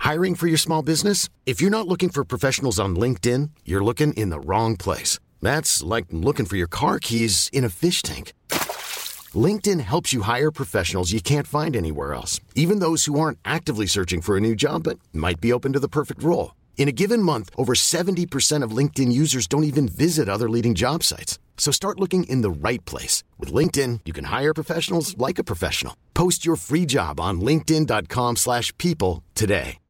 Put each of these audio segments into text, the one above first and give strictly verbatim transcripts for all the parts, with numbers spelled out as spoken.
Hiring for your small business? If you're not looking for professionals on LinkedIn, you're looking in the wrong place. That's like looking for your car keys in a fish tank. LinkedIn helps you hire professionals you can't find anywhere else, even those who aren't actively searching for a new job but might be open to the perfect role. In a given month, over seventy percent of LinkedIn users don't even visit other leading job sites. So start looking in the right place. With LinkedIn, you can hire professionals like a professional. Post your free job on linkedin dot com slash people today.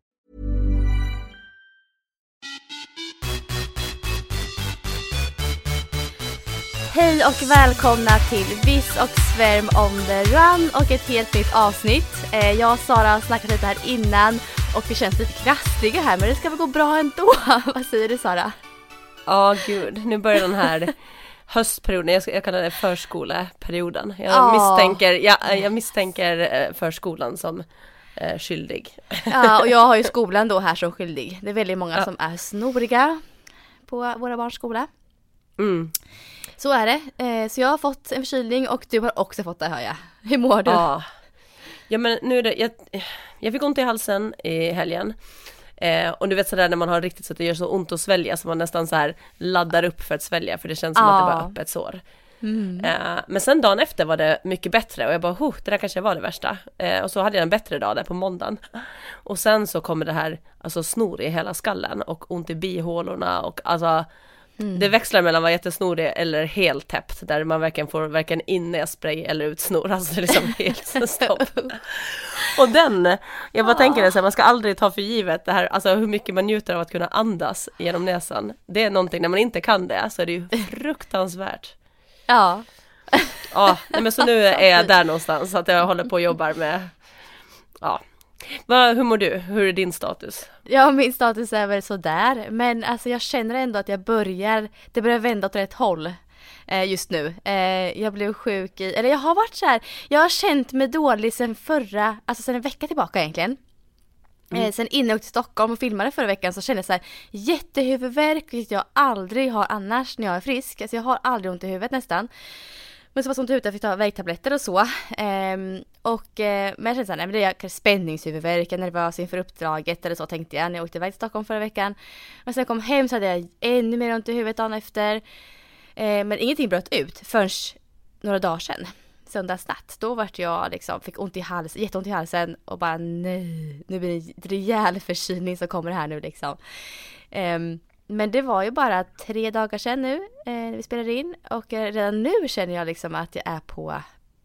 Hej och välkomna till Viss och Svärm on the Run och ett helt nytt avsnitt. Jag och Sara har snackat lite här innan och vi känns lite krassliga här, men det ska väl gå bra ändå. Vad säger du, Sara? Ja, oh, gud. Nu börjar den här höstperioden. Jag, ska, jag kallar det förskoleperioden. Jag, oh. misstänker, jag, jag misstänker förskolan som eh, skyldig. Ja, och jag har ju skolan då här som skyldig. Det är väldigt många ja. som är snoriga på våra barns skola. Mm. Så är det. Så jag har fått en förkylning och du har också fått det, hör jag. Hur mår du? Ja, ja men nu är det... Jag, jag fick ont i halsen i helgen. Eh, och du vet sådär när man har riktigt så att det gör så ont att svälja så man nästan så här laddar upp för att svälja för det känns som ja. att det bara är öppet sår. Mm. Eh, men sen dagen efter var det mycket bättre och jag bara, oh, det där kanske var det värsta. Eh, och så hade jag en bättre dag där på måndagen. Och sen så kommer det här alltså snor i hela skallen och ont i bihålorna och alltså... Mm. Det växlar mellan att vara jättesnorig eller helt täppt där man verkligen får varken innespray eller utsnor, alltså det är liksom helt stopp. Och den, jag bara ah. tänker det så här, man ska aldrig ta för givet det här, alltså hur mycket man njuter av att kunna andas genom näsan. Det är någonting, när man inte kan det så är det ju fruktansvärt. Ja. Ja, men så nu är jag där någonstans så att jag håller på och jobbar med, ja. Va, hur mår du? Hur är din status? Ja, min status är väl sådär. Men alltså jag känner ändå att jag börjar, det börjar vända åt rätt håll eh, just nu. Eh, jag blev sjuk i, eller jag har varit så här, jag har känt mig dålig sen förra, alltså sen en vecka tillbaka egentligen. Mm. Eh, sen innan jag åkte till Stockholm och filmade förra veckan så kände jag så här jättehuvudvärk, vilket jag aldrig har annars när jag är frisk. Alltså jag har aldrig ont i huvudet nästan. Men så var sånt ute, jag fick ta värktabletter och så. Ehm, och, eh, men jag kände så här, nej, men det är spänningshuvudvärk, nervös inför uppdraget eller så tänkte jag när jag åkte iväg till Stockholm förra veckan. Men sen jag kom hem så hade jag ännu mer ont i huvudet dagen efter. Ehm, men ingenting bröt ut förrän några dagar sedan. Söndagsnatt. Då vart jag liksom, fick ont i halsen, jätteont i halsen och bara nej, nu blir det en rejäl förkylning som kommer här nu liksom. Ehm, Men det var ju bara tre dagar sedan nu eh, när vi spelade in. Och eh, redan nu känner jag liksom att jag är på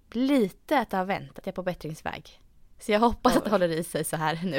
lite att det har vänt. Att jag är på bättringsväg. Så jag hoppas ja. att det håller i sig så här nu.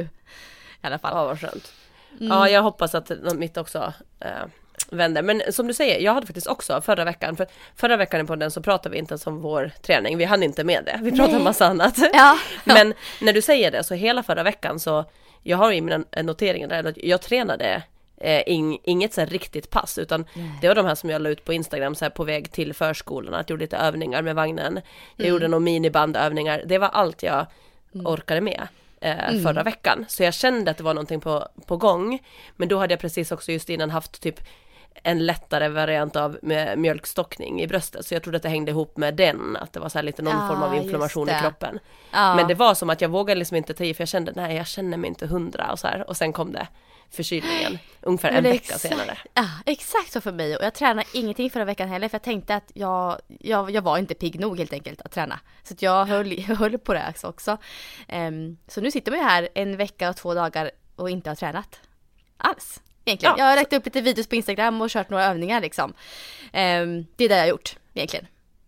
I alla fall. Ja, vad skönt. Mm. Ja, jag hoppas att mitt också eh, vänder. Men som du säger, jag hade faktiskt också förra veckan. För förra veckan på den så pratade vi inte ens om vår träning. Vi hann inte med det. Vi pratade Nej. om massa annat. Ja. Men när du säger det så hela förra veckan så... Jag har i mina noteringar där att jag tränade... Eh, ing, inget så här riktigt pass utan Nej. det var de här som jag la ut på Instagram så här på väg till förskolan, att jag gjorde lite övningar med vagnen, jag mm. gjorde några minibandövningar, det var allt jag mm. orkade med eh, mm. förra veckan, så jag kände att det var någonting på, på gång, men då hade jag precis också just innan haft typ en lättare variant av med mjölkstockning i bröstet, så jag trodde att det hängde ihop med den, att det var så här lite någon ah, form av inflammation i kroppen ah. men det var som att jag vågade liksom inte ta i, för jag kände, nej jag känner mig inte hundra och så här, och sen kom det förkylningen ungefär en vecka exakt, senare. Ja, exakt så för mig. Och jag tränade ingenting förra veckan heller, för jag tänkte att jag, jag, jag var inte pigg nog helt enkelt att träna. Så att jag höll, höll på det också. Um, så nu sitter man ju här en vecka och två dagar och inte har tränat alls. Egentligen. Ja, jag har lagt upp lite videos på Instagram och kört några övningar liksom. Um, det är det jag har gjort egentligen.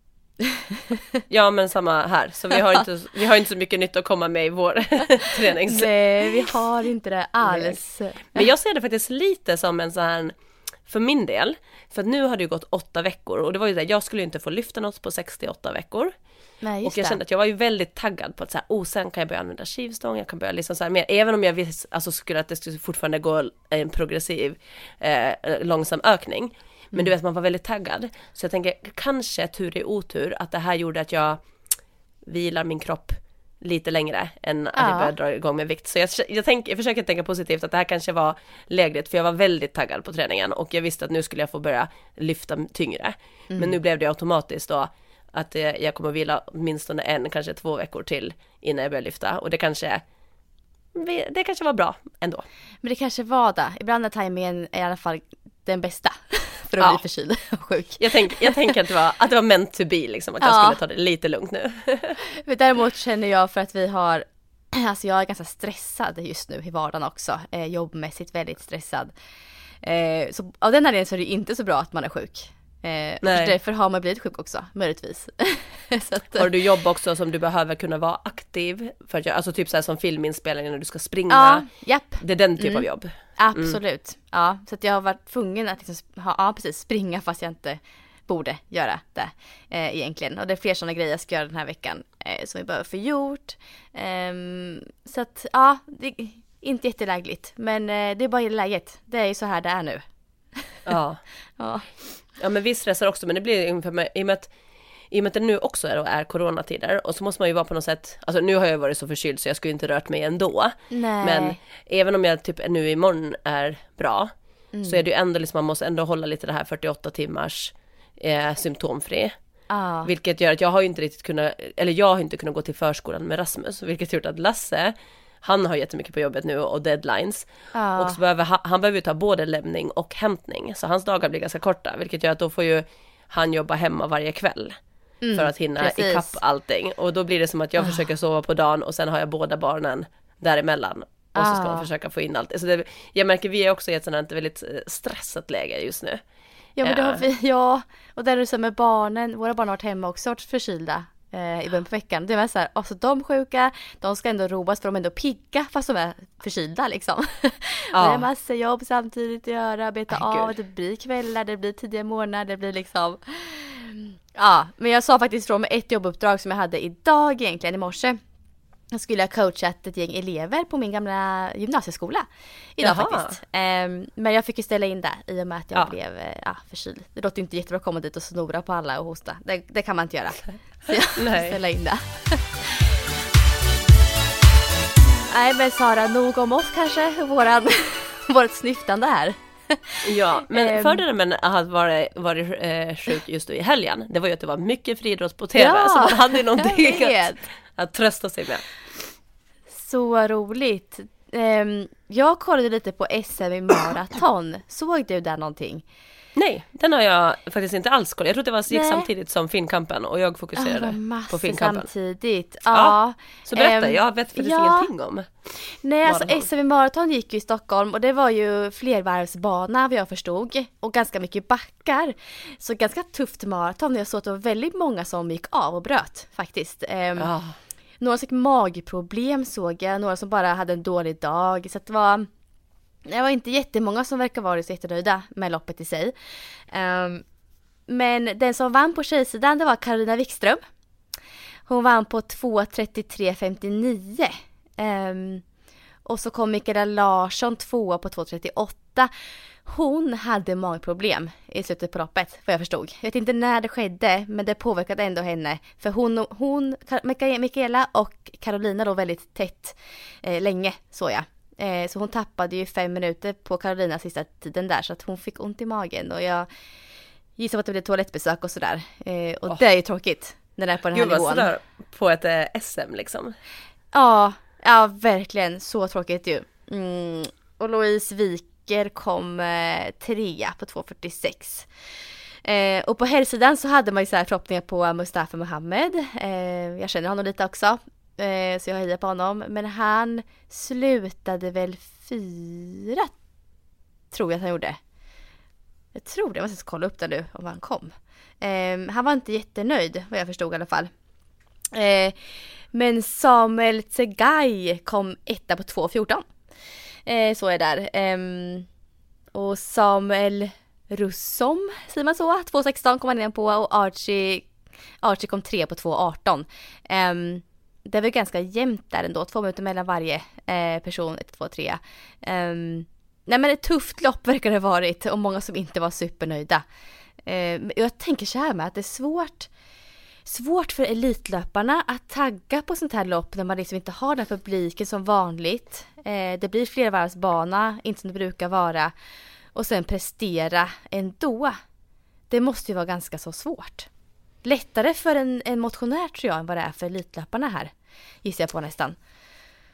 Ja, men samma här. Så vi har inte, vi har inte så mycket nytt att komma med i vår tränings... Nej, vi har inte det alls. Men jag ser det faktiskt lite som en sån här, för min del, för att nu har det ju gått åtta veckor och det var ju det, jag skulle ju inte få lyfta något på sextioåtta veckor. Nej, just och jag det. kände att jag var ju väldigt taggad på att så här, oh, sen kan jag börja använda skivstång, jag kan börja liksom så här mer, även om jag visste, alltså skulle att det skulle fortfarande gå en progressiv eh, långsam ökning. Men du vet, man var väldigt taggad. Så jag tänker, kanske tur i otur att det här gjorde att jag vilar min kropp lite längre än att ja. jag började dra igång med vikt. Så jag, jag, tänk, jag försöker tänka positivt att det här kanske var lägligt, för jag var väldigt taggad på träningen och jag visste att nu skulle jag få börja lyfta tyngre. Mm. Men nu blev det automatiskt då att jag kommer att vila åtminstone en, kanske två veckor till innan jag börjar lyfta. Och det kanske vi, det kanske var bra ändå. Men det kanske var det. Ibland är tajmingen i alla fall den bästa för att Ja. bli förkyld och sjuk. Jag, tänk, jag tänker att det var, att det var meant to be liksom, att jag Ja. skulle ta det lite lugnt nu. Men däremot känner jag för att vi har, alltså jag är ganska stressad just nu i vardagen också, eh, jobbmässigt väldigt stressad. Eh, så av den anledningen så är det inte så bra att man är sjuk. Eh, Nej. därför har man blivit sjuk också, möjligtvis. så att, Har du jobb också som du behöver kunna vara aktiv för att göra, alltså typ så här som filminspelning när du ska springa? ja, japp. Det är den typ Mm. av jobb. Absolut. Mm. Ja, så att jag har varit tvungen att liksom, ha, ja, precis, springa fast jag inte borde göra det eh, egentligen. Och det är fler sådana grejer jag ska göra den här veckan eh, som vi behöver få gjort. Ehm, så att ja, det är inte jättelägligt. Men eh, det är bara i läget. Det är ju så här det är nu. Ja. Ja. Ja, men vi stressar också, men det blir ungefär med, i och med att i och med att det nu också är, och är coronatider, och så måste man ju vara på något sätt, alltså nu har jag varit så förkyld så jag skulle inte rört mig ändå. Nej. Men även om jag typ nu imorgon är bra, Mm. så är det ju ändå liksom, man måste ändå hålla lite det här fyrtioåtta timmars eh, symptomfri. Ja. Vilket gör att jag har ju inte riktigt kunnat, eller jag har inte kunnat gå till förskolan med Rasmus, vilket gjort att Lasse, han har jättemycket på jobbet nu och deadlines. Ja. Och så behöver han, han behöver ju ta både lämning och hämtning, så hans dagar blir ganska korta, vilket gör att då får ju han jobba hemma varje kväll. Mm, för att hinna precis. ikapp allting. Och då blir det som att jag försöker sova på dagen och sen har jag båda barnen däremellan. Och så ska Ah. man försöka få in allt. Så det, jag märker vi är också i ett sådant väldigt eh, stressat läge just nu. Ja, men det har Eh. vi, ja. Och där är det så med barnen, våra barn har varit hemma också, varit förkylda eh, i början på veckan. Det är så här, alltså de sjuka, de ska ändå roas för de är ändå pigga fast de är förkylda liksom. Ja. Det är massa jobb samtidigt att göra, beta Ay, av, gud. det blir kvällar, det blir tidiga morgnar, det blir liksom... Ja, men jag sa faktiskt från med ett jobbuppdrag som jag hade idag egentligen i morse. Jag skulle ha coachat ett gäng elever på min gamla gymnasieskola idag Jaha. faktiskt. Ehm, men jag fick ju ställa in det i och med att jag Ja. blev eh, ja, förkyld. Det låter ju inte jättebra att komma dit och snora på alla och hosta. Det, det kan man inte göra. Så jag fick Nej. ställa in det. Nej men Sara, nog om oss kanske. Våran, vårt snyftande här. Ja, men Ehm. fördelen med att ha varit, varit eh, sjuk just i helgen, det var ju att det var mycket friidrott på tv, Ja, så man hade ju någonting jag vet. att, att trösta sig med. Så roligt. Ehm, jag kollade lite på S M i maraton. Såg du där någonting? Nej, den har jag faktiskt inte alls kollat. Jag trodde det var gick Nej. samtidigt som Finnkampen och jag Ah, fokuserade vad på massor Finnkampen. samtidigt. Ja, Ja. Så berätta, Ehm, jag vet faktiskt ja. ingenting om. Nej, alltså Maraton. S M i maraton gick ju i Stockholm och det var ju flervarvsbana vad jag förstod och ganska mycket backar. Så ganska tufft maraton. Jag såg att det var väldigt många som gick av och bröt faktiskt. Ehm, Ja. Några som fick magproblem såg jag, några som bara hade en dålig dag. Så att det var, det var inte jättemånga som verkar vara så jättenöjda med loppet i sig. Ehm, men den som vann på tjejsidan det var Carolina Wikström. Hon vann på två trettiotre femtionio. Um, och så kom Mikaela Larsson tvåa på två trettioåtta. Hon hade magproblem i slutet på loppet, vad jag förstod. Jag vet inte när det skedde, men det påverkade ändå henne. För hon, hon Mika- Mikaela och Carolina låg väldigt tätt eh, länge, så jag. Eh, så hon tappade ju fem minuter på Carolinas sista tiden där, så att hon fick ont i magen. Och jag gissar att det blev toalettbesök och sådär. Eh, och Oh. det är ju tråkigt när det är på den här Gud vad nivån. sådär på ett eh, S M liksom. Ja, ja verkligen. Så tråkigt ju. Mm. Och Louise Wiker kom eh, trea på två fyrtiosex. Eh, och på herrsidan så hade man ju så här förhoppningar på Mustafa Mohamed. Eh, jag känner honom lite också. Eh, så jag hejar på honom. Men han slutade väl fyra, tror jag att han gjorde. Jag tror det, jag måste kolla upp det nu om han kom. Eh, han var inte jättenöjd, vad jag förstod i alla fall. Eh, men Samuel Tsegay kom etta på två fjorton. Eh, så är det där. Eh, och Samuel Russom, säger man så? två sexton kom han in på och Archie, Archie kom tre på två arton. Eh, det var ganska jämnt där ändå. Två minuter mellan varje eh, person. ett, två, tre. Eh, nej men ett tufft lopp verkar det ha varit. Och många som inte var supernöjda. Eh, jag tänker så här med att det är svårt Svårt för elitlöparna att tagga på sånt här lopp när man liksom inte har den publiken som vanligt. Eh, det blir flervarvsbana, inte som det brukar vara. Och sen prestera ändå. Det måste ju vara ganska så svårt. Lättare för en, en motionär tror jag än vad det är för elitlöparna här. Gissar jag på nästan.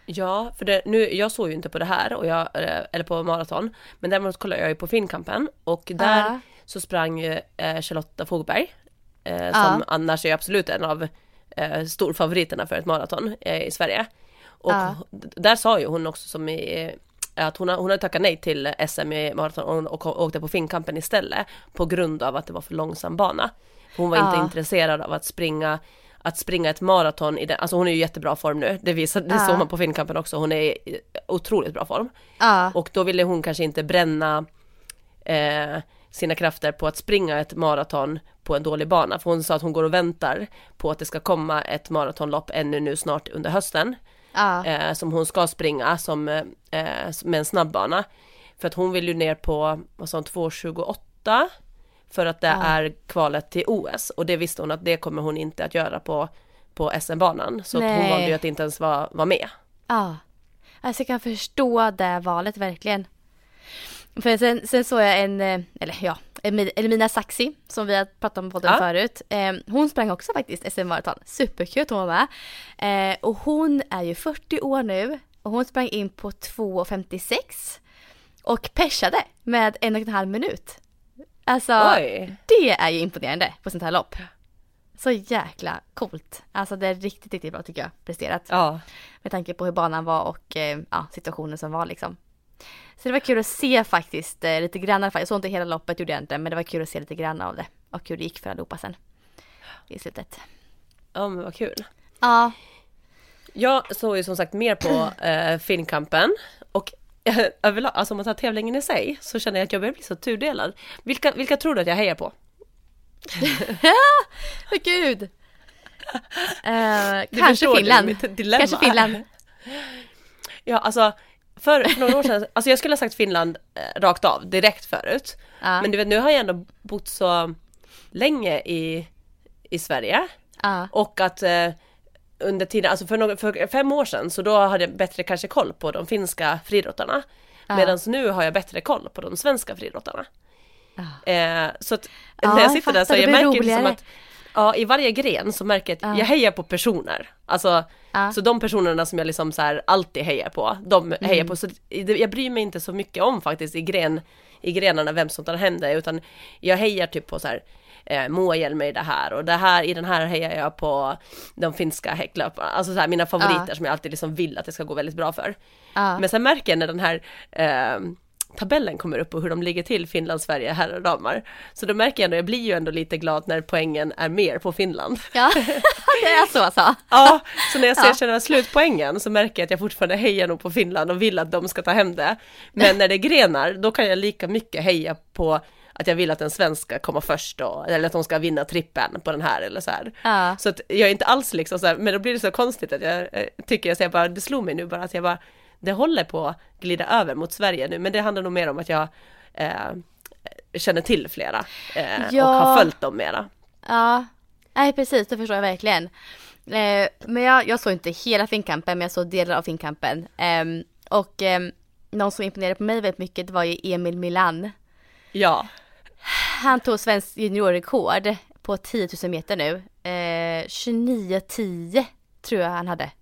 Ja, för det, nu, jag såg ju inte på det här, och jag, eller på maraton, men däremot kollade jag ju på Finnkampen, och där Ja. så sprang ju eh, Charlotta Fogberg, eh, Ja. som annars är absolut en av eh, storfavoriterna för ett maraton eh, i Sverige. Och Ja. d- där sa ju hon också som i, att hon, har, hon hade tackat nej till S M i maraton och, och åkte på Finnkampen istället på grund av att det var för långsam bana. Hon var Ja. inte intresserad av att springa att springa ett maraton i den, alltså hon är ju i jättebra form nu, det visar, det Ja. såg man på Finnkampen också, hon är i otroligt bra form. Ja. Och då ville hon kanske inte bränna eh, sina krafter på att springa ett maraton på en dålig bana, för hon sa att hon går och väntar på att det ska komma ett maratonlopp ännu nu snart under hösten, Ja. eh, som hon ska springa som, eh, med en snabbbana, för att hon vill ju ner på vad sa hon, två tjugoåtta för att det Ja. är kvalet till O S, och det visste hon att det kommer hon inte att göra på, på S M-banan, så att hon Nej. valde ju att inte ens vara, vara med. Ja. Alltså jag kan förstå det valet verkligen. För sen, sen såg jag en, eh, eller ja, Emi- Elmina Saxi som vi har pratat om på podden Ja. förut. Eh, hon sprang också faktiskt S M-maraton. Superkul att hon var med. Eh, och hon är ju fyrtio år nu och hon sprang in på två femtiosex och peshade med en och en halv minut. Alltså Oj. det är ju imponerande på sånt här lopp. Så jäkla coolt. Alltså det är riktigt, riktigt bra tycker jag presterat. Ja. Med tanke på hur banan var och eh, ja, situationen som var liksom. Så det var kul att se faktiskt eh, lite grann. Jag såg inte hela loppet, gjorde jag inte, men det var kul att se lite grann av det. Och hur det gick för allihopa sen i slutet. Ja, men vad kul. Ja, Jag såg ju som sagt mer på eh, Finnkampen, och eh, överlag, alltså om man tar tävlingen i sig, så känner jag att jag börjar bli så tudelad. Vilka, vilka tror du att jag hejar på? men gud! Eh, Du kanske förstår Finland. mitt dilemma. Kanske Finland. Ja, alltså för några år sedan, alltså jag skulle ha sagt Finland eh, rakt av, direkt förut. Ja, Men du vet, nu har jag ändå bott så länge i, i Sverige, ja, och att eh, under tiden, alltså för, några, för fem år sedan, så då hade jag bättre kanske koll på de finska friidrottarna, Ja. medan nu har jag bättre koll på de svenska friidrottarna. ja. Eh, så att Ja, när jag sitter där så fattar, det jag blir märker liksom roligare. att ja, i varje gren så märker jag att Ja. jag hejar på personer. Alltså, Ja. så de personerna som jag liksom så här alltid hejar på, de Mm. hejar på. Så det, jag bryr mig inte så mycket om faktiskt i, gren, i grenarna vem som tar hem det, utan jag hejar typ på så här eh, Moa Hjelmer i det här, och det här, i den här hejar jag på de finska häcklöparna. Alltså så här, mina favoriter Ja. som jag alltid liksom vill att det ska gå väldigt bra för. Ja. Men sen märker jag när den här eh, tabellen kommer upp och hur de ligger till Finland, Sverige, herrar och damer. Så då märker jag ändå, jag blir ju ändå lite glad när poängen är mer på Finland. Ja, det är så alltså. Ja, så när jag ser Ja. känna slutpoängen så märker jag att jag fortfarande hejar nog på Finland och vill att de ska ta hem det. Men när det grenar, då kan jag lika mycket heja på att jag vill att den svenska komma först då, eller att de ska vinna trippen på den här eller så här. Ja. Så att jag är inte alls liksom så här, men då blir det så konstigt att jag eh, tycker, jag säger bara, det slog mig nu bara att jag bara, det håller på att glida över mot Sverige nu, men det handlar nog mer om att jag eh, känner till flera eh, Ja. och har följt dem mera. Ja, nej precis, det förstår jag verkligen. Eh, men jag, jag såg inte hela Finnkampen, men jag såg delar av Finnkampen. Eh, och eh, någon som imponerade på mig väldigt mycket, det var ju Emil Milan. Ja, Han tog svensk juniorrekord på tio tusen meter nu. Eh, tjugonio tio tror jag han hade.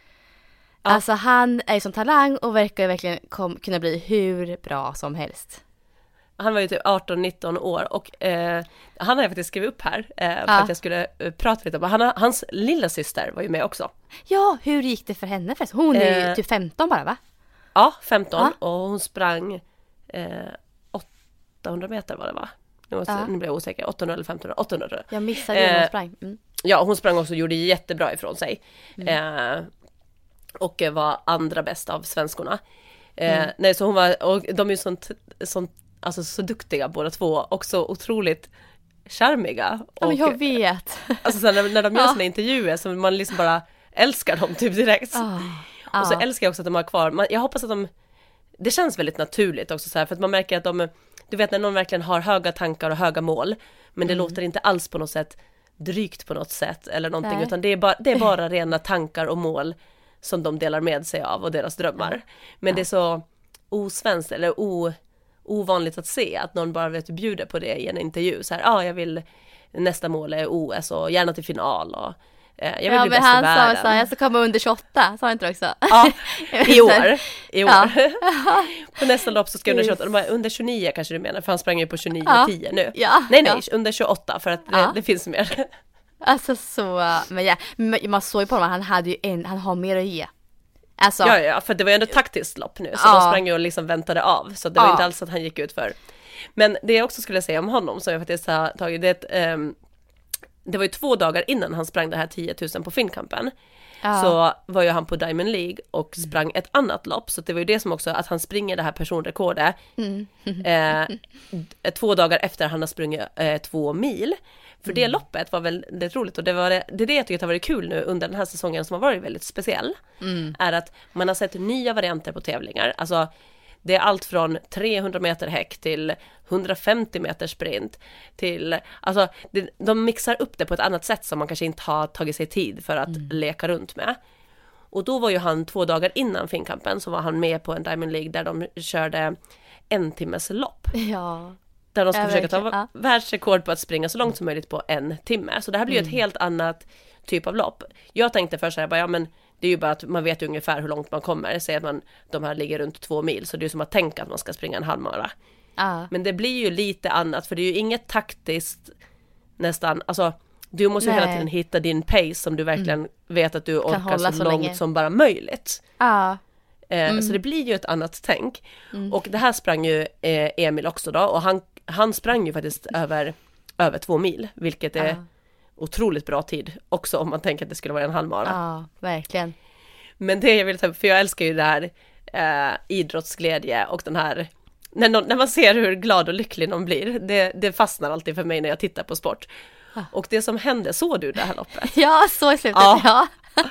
Ja. Alltså han är ju som talang och verkar ju verkligen kom, kunna bli hur bra som helst. han var ju typ arton nitton år, och eh, han har jag faktiskt skrivit upp här eh, för Ja. att jag skulle eh, prata lite om. Han, har- hans lilla syster var ju med också. Ja, hur gick det för henne förresten? Hon är ju Eh. typ femton bara va? Ja, femton, Ja. och hon sprang eh, åttahundra meter var det va? Nu, måste, Ja. nu blir jag osäker, åttahundra eller femtonhundra, åttahundra tror jag. Jag missade ju när Eh. hon sprang. Mm. Ja, hon sprang också och gjorde jättebra ifrån sig. Mm. Eh, och var andra bäst av svenskorna. Eh, Mm. Nej, så hon var, och de är ju sånt, sånt, alltså så duktiga båda två, och så otroligt charmiga. Ja, men Och, jag vet. alltså så när, när de gör Ja. sina intervjuer så man liksom bara älskar dem typ direkt. Ah, Och så ja. älskar jag också att de har kvar, man, jag hoppas att de, det känns väldigt naturligt också så här, för att man märker att de, du vet när någon verkligen har höga tankar och höga mål, men det Mm. låter inte alls på något sätt drygt på något sätt eller någonting, Nej. utan det är, bara, det är bara rena tankar och mål som de delar med sig av och deras drömmar. Men Ja. det är så osvenskt eller o, ovanligt att se att någon bara vet bjuder på det i en intervju, så här, ja ah, jag vill, nästa mål är O S och gärna till final, och Eh, jag vill ja, bli men bäst i han världen. sa så jag ska komma under tjugoåtta, sa han inte också? Ja, i år. I år. Ja. På nästa lopp så ska jag under tjugoåtta. De bara, under tjugonio kanske du menar, för han sprang ju på tjugonio tio ja. nu. Ja. Nej, nej, ja. under tjugoåtta för att det, Ja. det finns mer. Alltså så, men ja, men man såg ju på honom, han hade ju en, han har mer att ge. Alltså, Ja, ja, för det var ju ändå ett taktiskt lopp nu, så Ja. de sprang ju och liksom väntade av, så det var Ja. inte alls att han gick ut för. Men det jag också skulle säga om honom, som jag faktiskt har tagit, det är ett, um, det var ju två dagar innan han sprang det här tio tusen på Finnkampen. ja. Så var ju han på Diamond League och sprang ett annat lopp, så det var ju det som också, att han springer det här personrekordet Mm. eh, två dagar efter han har sprungit eh, två mil. För det loppet var väldigt roligt, och det, var det, det är det jag tycker har varit kul nu under den här säsongen som har varit väldigt speciell. Mm. Är att man har sett nya varianter på tävlingar. Alltså det är allt från trehundra meter häck till hundrafemtio meter sprint till, alltså det, de mixar upp det på ett annat sätt som man kanske inte har tagit sig tid för att mm. leka runt med. Och då var ju han två dagar innan Finnkampen, så var han med på en Diamond League där de körde en timmes lopp. Ja. Där de ska Ja, försöka ta verkligen. Ja. världsrekord på att springa så långt som möjligt på en timme. Så det här blir ju Mm. ett helt annat typ av lopp. Jag tänkte först så här, bara, ja men det är ju bara att man vet ungefär hur långt man kommer. Säg att man, de här ligger runt två mil, så det är som att tänka att man ska springa en halvmara. Ja. Men det blir ju lite annat, för det är ju inget taktiskt nästan, alltså du måste ju hela Nej. tiden hitta din pace som du verkligen mm. vet att du orkar hålla så, så långt länge. som bara möjligt. Ja. Eh, Mm. Så det blir ju ett annat tänk. Mm. Och det här sprang ju eh, Emil också då, och han, han sprang ju faktiskt över, över två mil, vilket är Ja. otroligt bra tid också om man tänker att det skulle vara en halvmara. Ja, verkligen. Men det jag vill ta upp, för jag älskar ju det här eh, idrottsglädje och den här, när, någon, när man ser hur glad och lycklig någon blir, det, det fastnar alltid för mig när jag tittar på sport. Ah. Och det som hände, såg du det här loppet? Ja, så i slutet, Ja. ja.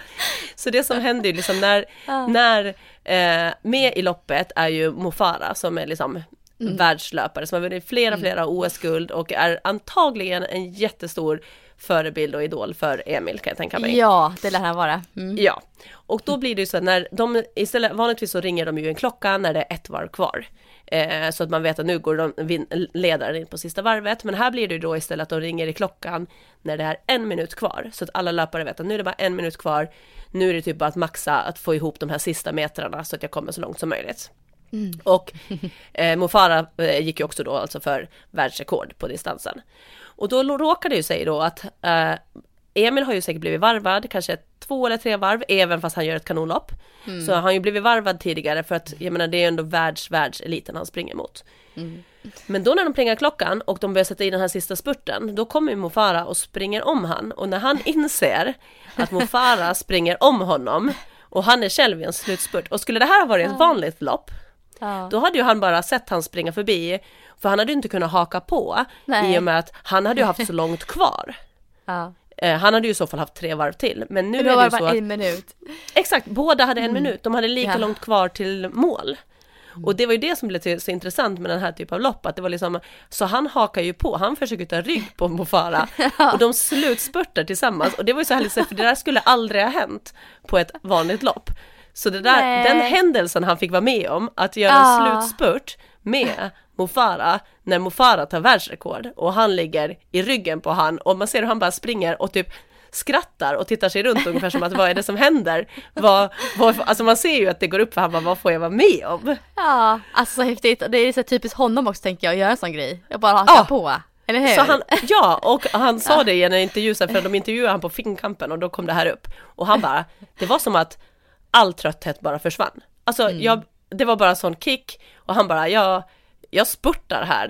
Så det som hände ju liksom när, Ja. när eh, med i loppet är ju Mo Farah som är liksom Mm. världslöpare som har vunnit flera, flera O S-guld och är antagligen en jättestor förebild och idol för Emil, kan jag tänka mig. Ja, det lär han vara. Mm. Ja, och då blir det ju så att när de istället, vanligtvis så ringer de ju en klocka när det är ett varv kvar. Eh, så att man vet att nu går de vin, ledaren in på sista varvet. Men här blir det ju då istället att de ringer i klockan när det är en minut kvar. Så att alla löpare vet att nu är det bara en minut kvar. Nu är det typ bara att maxa, att få ihop de här sista metrarna så att jag kommer så långt som möjligt. Mm. Och eh, Mo Farah eh, gick ju också då alltså för världsrekord på distansen. Och då råkade det ju sig då att eh, Emil har ju säkert blivit varvad, kanske två eller tre varv, även fast han gör ett kanonlopp. Mm. Så han har ju blivit varvad tidigare, för att jag menar det är ju ändå världs, världseliten han springer mot. Mm. Men då när de plingar klockan och de börjar sätta i den här sista spurten, då kommer ju Mo Farah och springer om han. Och när han inser att Mo Farah springer om honom och han är själv i en slutspurt, och skulle det här ha varit ett vanligt lopp, Ja. då hade ju han bara sett han springa förbi, för han hade ju inte kunnat haka på. Nej. I och med att han hade ju haft så långt kvar. Ja. Eh, han hade ju i så fall haft tre varv till. Men nu Men då är var det det ju så bara att, en minut. exakt, båda hade en Mm. minut. De hade lika Ja. långt kvar till mål. Och det var ju det som blev så intressant med den här typen av lopp, att det var liksom, så han hakar ju på, han försöker ta rygg på Mo Farah och de slutspurtar tillsammans, och det var ju så härligt, för det där skulle aldrig ha hänt på ett vanligt lopp. Så det där, Nej. den händelsen han fick vara med om, att göra Ja. en slutspurt med Mo Farah, när Mo Farah tar världsrekord och han ligger i ryggen på han, och man ser hur han bara springer och typ skrattar och tittar sig runt ungefär som att vad är det som händer? Vad, vad, alltså man ser ju att det går upp för han bara, vad får jag vara med om? Ja, alltså så häftigt. Det är så typiskt honom också, tänker jag, att göra en sån grej. Jag bara hakar Ja. på. Eller hur? Så han, ja, och han sa Ja. det i en intervju, för de intervjuade han på Finnkampen och då kom det här upp. Och han bara, det var som att all trötthet bara försvann. Alltså Mm. jag, det var bara en sån kick, och han bara, jag, jag spurtar här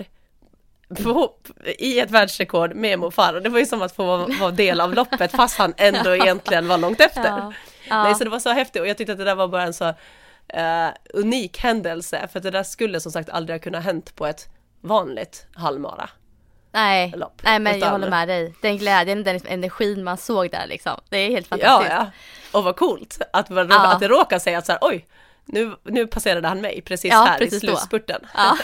på, i ett världsrekord med Mo Farah. Det var ju som att få vara, vara del av loppet, fast han ändå egentligen var långt efter. Ja. Ja. Nej, så det var så häftigt, och jag tyckte att det där var bara en så uh, unik händelse, för att det där skulle som sagt aldrig ha kunnat hänt på ett vanligt halvmara. Nej, lopp. nej men jag Utan- håller med dig. Den glädjen, den energin man såg där liksom. Det är helt Ja, fantastiskt. ja. Och vad coolt att, man, Ja. att det råkar säga att så här, oj, nu, nu passerade han mig precis Ja, här precis i då. slutspurten. Ja.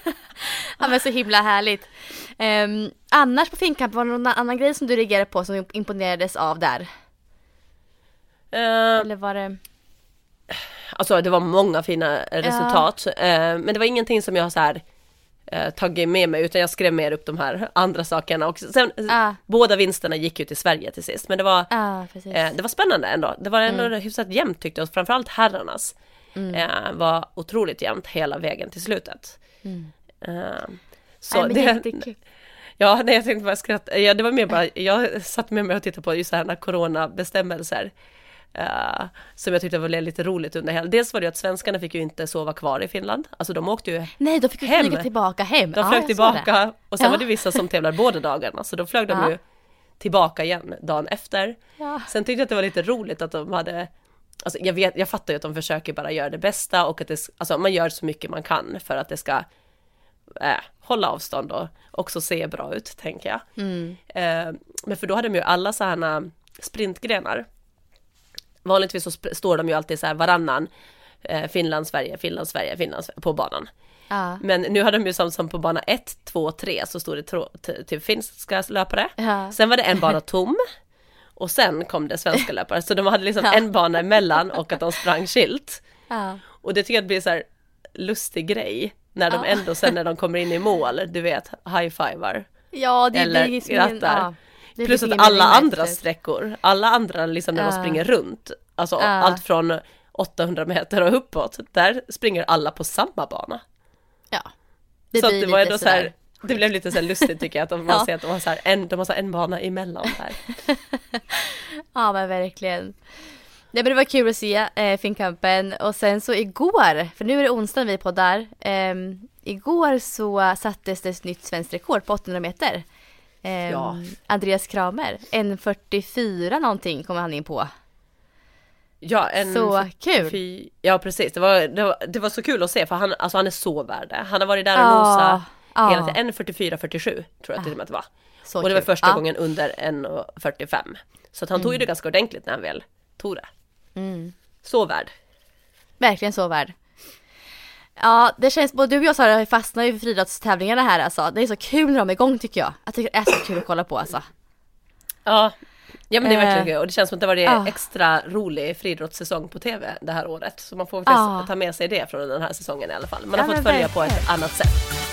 Ja, men så himla härligt. Um, annars på Finnkamp, var det någon annan grej som du reagerade på som imponerades av där? Eh, Eller var det... alltså det var många fina resultat, eh, men det var ingenting som jag så här eh, tagit med mig, utan jag skrev mer upp de här andra sakerna. Och sen, ah. båda vinsterna gick ju till Sverige till sist. Men det var, ah, eh, det var spännande ändå. Det var ändå mm. hyfsat jämnt tyckte jag. Framförallt herrarnas mm. eh, var otroligt jämnt hela vägen till slutet. Mm. Eh, så Nej, det, det ja, nej, jag tänkte bara skratta. Ja, det var mer bara, jag satt med mig och tittade på just så här coronabestämmelser. Uh, som jag tyckte var lite roligt under hela. Dels var det ju att svenskarna fick ju inte sova kvar i Finland. Alltså de åkte ju Nej, de fick ju hem. flyga tillbaka hem. De ja, flög tillbaka och sen ja. var det vissa som tävlar båda dagarna. Så då flög de ja. ju tillbaka igen dagen efter. Ja. Sen tyckte jag att det var lite roligt att de hade, alltså jag, vet, jag fattar ju att de försöker bara göra det bästa och att det, alltså man gör så mycket man kan för att det ska äh, hålla avstånd och också se bra ut, tänker jag. Mm. Uh, men för då hade de ju alla så här sprintgrenar. Vanligtvis så sp- står de ju alltid så här varannan eh, Finland, Sverige, Finland, Sverige, Finland, Sverige på banan. Ja. Men nu hade de ju som, som på bana ett, två, tre så stod det tro- t- till finska löpare. Ja. Sen var det en bana tom och sen kom det svenska löpare. Så de hade liksom ja. en bana emellan och att de sprang skilt. Ja. Och det tycker jag blir så här lustig grej när de ja. ändå sen när de kommer in i mål, du vet, high-fivar. Ja, det eller blir ingen, ja. Plus att alla andra sträckor, alla andra liksom när uh. de springer runt, alltså uh. allt från åttahundra meter och uppåt, där springer alla på samma bana. Ja. Det så blir att det var ändå så här, där. det blev lite så här lustigt tycker jag att de, ja. ser att de har så här en, de har så här en bana emellan där. Ja, men verkligen. Ja, men det var kul att se eh, Finnkampen och sen så igår, för nu är det onsdag vi är på där. Eh, igår så sattes det ett nytt svenskt rekord på åttahundra meter. Um, ja. Andreas Kramer en fyrtiofyra någonting kommer han in på. Ja, en så kul. Fy, ja, precis. Det var, det var det var så kul att se för han alltså han är så värd det. Han har varit där och ah, nosat ah. hela tiden en fyrtiofyra fyrtiosju tror jag ah. till och med att det var. Så och det var kul. första ah. gången under en fyrtiofem. Så att han mm. tog ju det ganska ordentligt när han väl tog det. Mm. Så värd. Verkligen så värd. Ja, det känns, både du och jag Sara har fastnat i friidrottstävlingarna här alltså. Det är så kul när de är igång tycker jag. Jag tycker det är så kul att kolla på alltså. Ja, ja men det är verkligen kul. Och det känns som att det var det ah. extra rolig friidrottssäsong på tv det här året. Så man får ah. ta med sig det från den här säsongen i alla fall. Man har ja, fått följa verkligen. på ett annat sätt.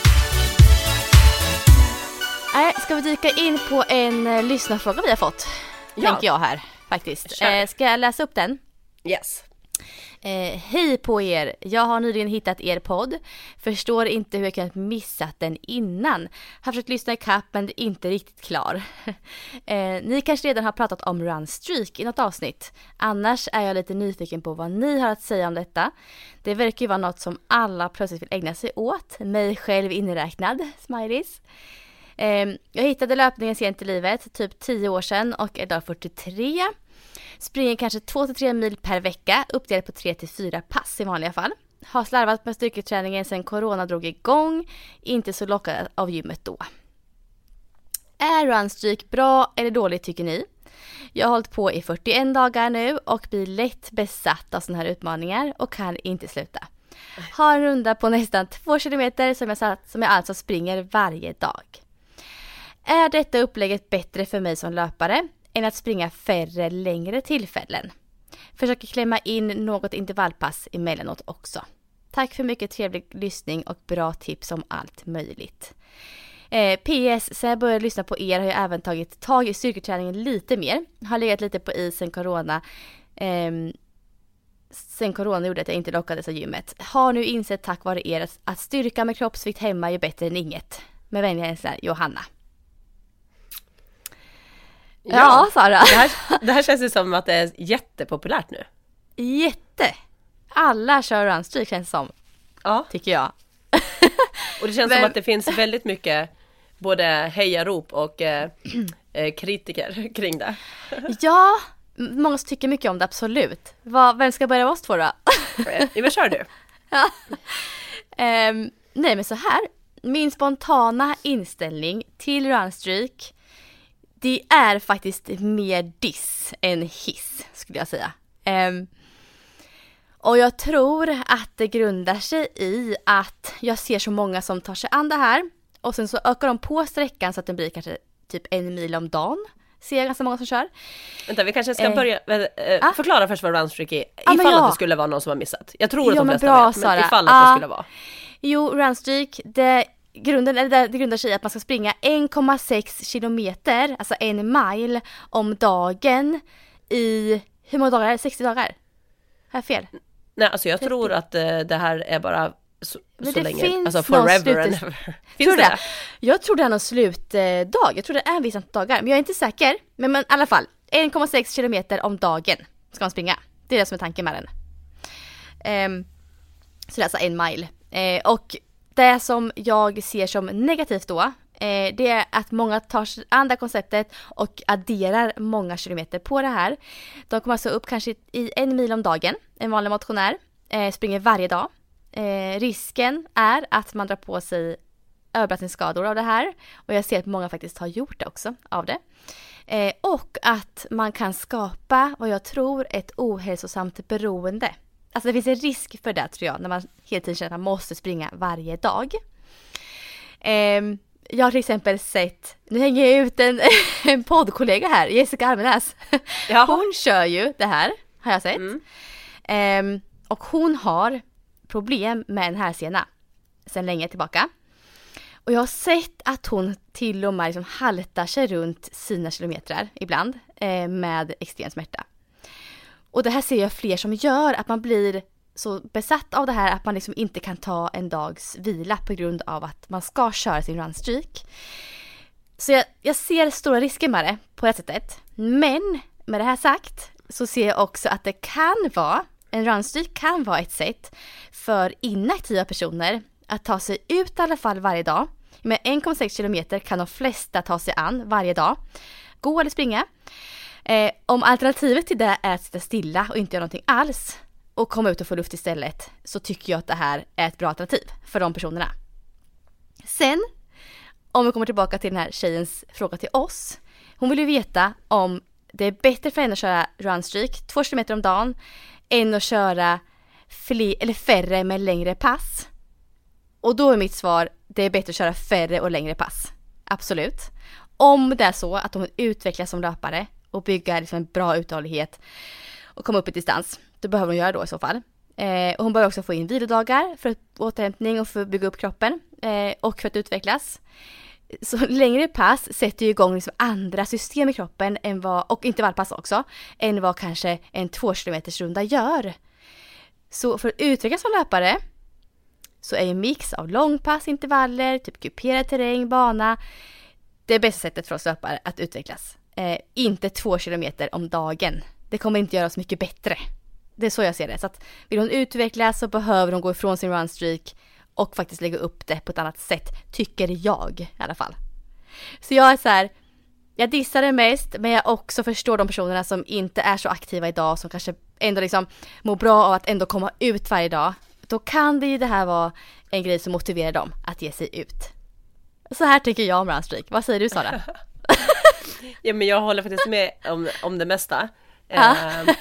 Nej, ska vi dyka in på en uh, lyssnarfråga vi har fått? Ja. Tänker jag här faktiskt. Eh, ska jag läsa upp den? Yes. Eh, hej på er, jag har nyligen hittat er podd. Förstår inte hur jag kunnat missat den innan. Har försökt lyssna i kapp men det är inte riktigt klar. eh, Ni kanske redan har pratat om Runstreak i något avsnitt. Annars är jag lite nyfiken på vad ni har att säga om detta. Det verkar ju vara något som alla plötsligt vill ägna sig åt. Mig själv inräknad, smileys. eh, Jag hittade löpningen sent i livet, typ tio år sedan och är idag fyrtiotre. Springer kanske två till tre mil per vecka, uppdelat på tre till fyra pass i vanliga fall. Har slarvat med styrketräningen sedan corona drog igång, inte så lockad av gymmet då. Är Runstreak bra eller dåligt tycker ni? Jag har hållit på i fyrtioen dagar nu och blir lätt besatt av sådana här utmaningar och kan inte sluta. Har en runda på nästan två kilometer som jag, som jag alltså springer varje dag. Är detta upplägget bättre för mig som löpare än att springa färre längre tillfällen? Försöker klämma in något intervallpass emellanåt också. Tack för mycket trevlig lyssning och bra tips om allt möjligt. Eh, P S, sen jag började lyssna på er har jag även tagit tag i styrketräningen lite mer. Har legat lite på isen corona. Eh, sen corona gjorde att jag inte lockades av gymmet. Har nu insett tack vare er att styrka med kroppsvikt hemma är bättre än inget. Med vänliga hälsningar, Johanna. Ja, ja Sara. Det här, det här känns ju som att det är jättepopulärt nu. Jätte. Alla kör Runstreak känns som. Ja. Tycker jag. Och det känns Men... som att det finns väldigt mycket både hejarop och eh, kritiker kring det. Ja, många tycker mycket om det, absolut. Vad, vem ska börja med oss två då? Vad kör du? Ja. Um, nej, men så här. Min spontana inställning till Runstreak, det är faktiskt mer diss än hiss, skulle jag säga. Um, och jag tror att det grundar sig i att jag ser så många som tar sig an det här. Och sen så ökar de på sträckan så att den blir kanske typ en mil om dagen. Ser jag ganska många som kör. Vänta, vi kanske ska eh, börja äh, ah, förklara först vad Runstreak är. Ah, ifall ja. att det skulle vara någon som har missat. Jag tror att jo, de flesta bra, vet, men Sara. ifall att ah, det skulle vara. Jo, Runstreak, det grunden, eller det grundar sig i att man ska springa en komma sex kilometer, alltså en mile om dagen i, hur många dagar är det? sextio dagar? Har jag fel? Nej, alltså jag tror att uh, det här är bara så, men så det länge, finns alltså forever någon and slut... ever. Finns tror det? det? Jag tror det är någon slutdag. Jag tror det är en viss antal dagar, men jag är inte säker. Men, men i alla fall, en komma sex kilometer om dagen ska man springa. Det är det som är tanken med den. Um, så det är alltså en mile. Uh, och det som jag ser som negativt då, uh, det är att många tar sig an det konceptet och adderar många kilometer på det här. De kommer alltså upp kanske i en mil om dagen. En vanlig motionär uh, springer varje dag. Eh, risken är att man drar på sig överbelastningsskador av det här. Och jag ser att många faktiskt har gjort det också av det. Eh, och att man kan skapa vad jag tror ett ohälsosamt beroende. Alltså det finns en risk för det tror jag. När man hela tiden känner att man måste springa varje dag. Eh, jag har till exempel sett, nu hänger jag ut en, en poddkollega här, Jessica Almenäs. Ja. Hon kör ju det här, har jag sett. Mm. Eh, och hon har problem med en härsena sedan länge tillbaka. Och jag har sett att hon till och med liksom haltar sig runt sina kilometrar ibland eh, med extrem smärta. Och det här ser jag fler som gör, att man blir så besatt av det här att man liksom inte kan ta en dags vila på grund av att man ska köra sin runstreak. Så jag, jag ser stora risker med det på det sättet. Men med det här sagt så ser jag också att det kan vara en runstreak kan vara ett sätt för inaktiva personer att ta sig ut i alla fall varje dag. Med en komma sex kilometer kan de flesta ta sig an varje dag. Gå eller springa. Eh, om alternativet till det är att sitta stilla och inte göra någonting alls och komma ut och få luft istället, så tycker jag att det här är ett bra alternativ för de personerna. Sen, om vi kommer tillbaka till den här tjejens fråga till oss. Hon vill ju veta om det är bättre för henne att köra runstreak två kilometer om dagen än att köra fler, eller färre med längre pass. Och då är mitt svar, det är bättre att köra färre och längre pass. Absolut. Om det är så att de utvecklas som löpare och bygga liksom en bra uthållighet och komma upp i distans, då behöver hon göra då i så fall. Eh, och hon behöver också få in vilodagar för återhämtning och för att bygga upp kroppen eh, och för att utvecklas. Så längre pass sätter ju igång liksom andra system i kroppen än vad, och intervallpass också, än vad kanske en två kilometers runda gör. Så för att utvecklas som löpare så är en mix av långpass, intervaller, typ kuperad terräng, bana det bästa sättet för oss löpare att utvecklas. Eh, inte två kilometer om dagen. Det kommer inte göra oss mycket bättre. Det är så jag ser det. Så att vill hon utvecklas så behöver hon gå ifrån sin runstreak och faktiskt lägga upp det på ett annat sätt, tycker jag i alla fall. Så jag är så här, jag dissar det mest, men jag också förstår de personerna som inte är så aktiva idag, som kanske ändå liksom mår bra av att ändå komma ut varje dag. Då kan det ju det här vara en grej som motiverar dem att ge sig ut. Så här tycker jag om runstreak. Vad säger du, Sara? Ja, men jag håller faktiskt med om, om det mesta. Ja. Eh,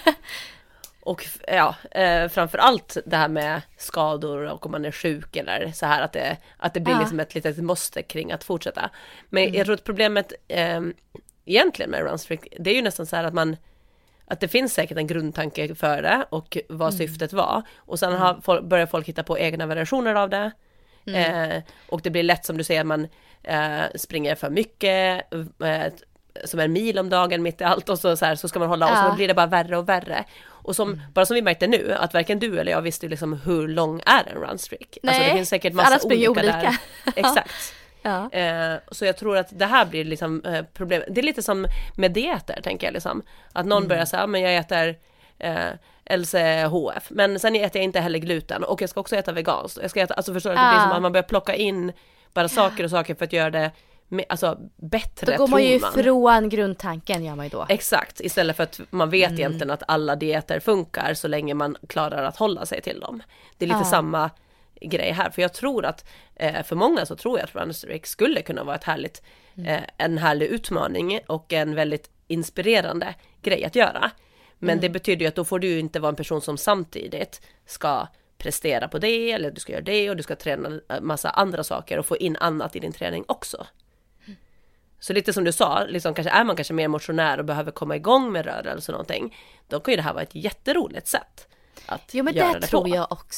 och ja, eh, framförallt det här med skador och om man är sjuk eller så här, att det, att det blir ja. liksom ett litet måste kring att fortsätta. Men mm. jag tror att problemet eh, egentligen med runstreak, det är ju nästan så här att man att det finns säkert en grundtanke för det och vad mm. syftet var. Och sen har folk, börjar folk hitta på egna variationer av det. Mm. Eh, och det blir lätt, som du säger, att man eh, springer för mycket eh, som en mil om dagen mitt i allt och så, så, här, så ska man hålla, ja. och så blir det bara värre och värre. Och som, mm. bara som vi märkte nu, att varken du eller jag visste liksom hur lång är en runstreak. Nej, alltså det finns säkert massa olika, olika där. Exakt. Ja. Eh, så jag tror att det här blir liksom eh, problem. Det är lite som med dieter, tänker jag liksom. Att någon mm. börjar säga, men jag äter eh, L C H F, men sen äter jag inte heller gluten och jag ska också äta veganskt. Jag ska äta, alltså förstår du, att det blir som att man börjar plocka in bara saker och saker för att göra det med, alltså bättre. Då går man ju ifrån grundtanken, gör man ju då. Exakt, istället för att man vet mm. egentligen att alla dieter funkar så länge man klarar att hålla sig till dem. Det är lite ja. samma grej här, för jag tror att eh, för många så tror jag att runstreak skulle kunna vara ett härligt, mm. eh, en härlig utmaning och en väldigt inspirerande grej att göra. Men mm. det betyder ju att då får du ju inte vara en person som samtidigt ska prestera på det, eller du ska göra det och du ska träna massa andra saker och få in annat i din träning också. Mm. Så lite som du sa, liksom, kanske är man kanske mer motionär och behöver komma igång med rörelse eller någonting, då kan ju det här vara ett jätteroligt sätt att jo, men göra det det tror på. jag också.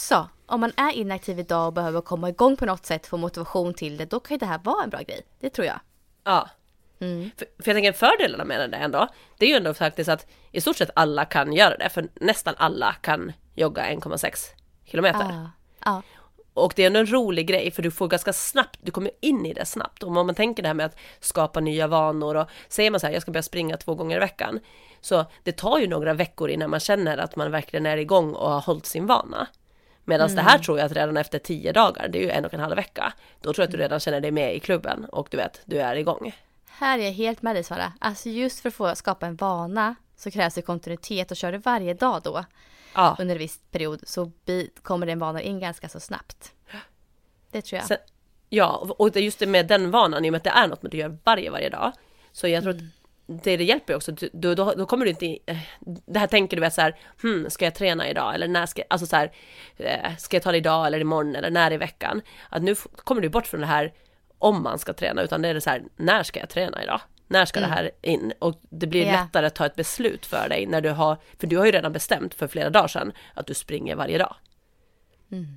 om man är inaktiv idag och behöver komma igång på något sätt, få motivation till det, då kan ju det här vara en bra grej. Det tror jag. Ja. Mm. För, för jag tänker fördelarna med det ändå, det är ju ändå faktiskt att i stort sett alla kan göra det. För nästan alla kan jogga en komma sex kilometer. Ja. Ja. Och det är en rolig grej, för du får ganska snabbt, du kommer in i det snabbt. Och om man tänker det här med att skapa nya vanor, och säger man så här, jag ska börja springa två gånger i veckan, så det tar ju några veckor innan man känner att man verkligen är igång och har hållit sin vana. Medan mm. det här tror jag att redan efter tio dagar, det är ju en och en halv vecka, då tror jag att du redan känner dig med i klubben och du vet, du är igång. Här är jag helt med dig, Sara. Alltså just för att få skapa en vana så krävs det kontinuitet, och kör du varje dag då ja. under en viss period, så kommer den vanan in ganska så snabbt. Det tror jag. Sen, ja, och just det med den vanan, i och med att det är något man du gör varje, varje dag. Så jag tror mm. att det, det hjälper också. Då, då, då kommer du inte... Det här tänker du vet så här, hmm, ska jag träna idag? Eller när ska, alltså så här, ska jag ta det idag eller imorgon eller när i veckan? Att nu kommer du bort från det här om man ska träna, utan det är det så här, när ska jag träna idag? När ska mm. det här in? Och det blir yeah. lättare att ta ett beslut för dig när du har, för du har ju redan bestämt för flera dagar sedan att du springer varje dag. Mm.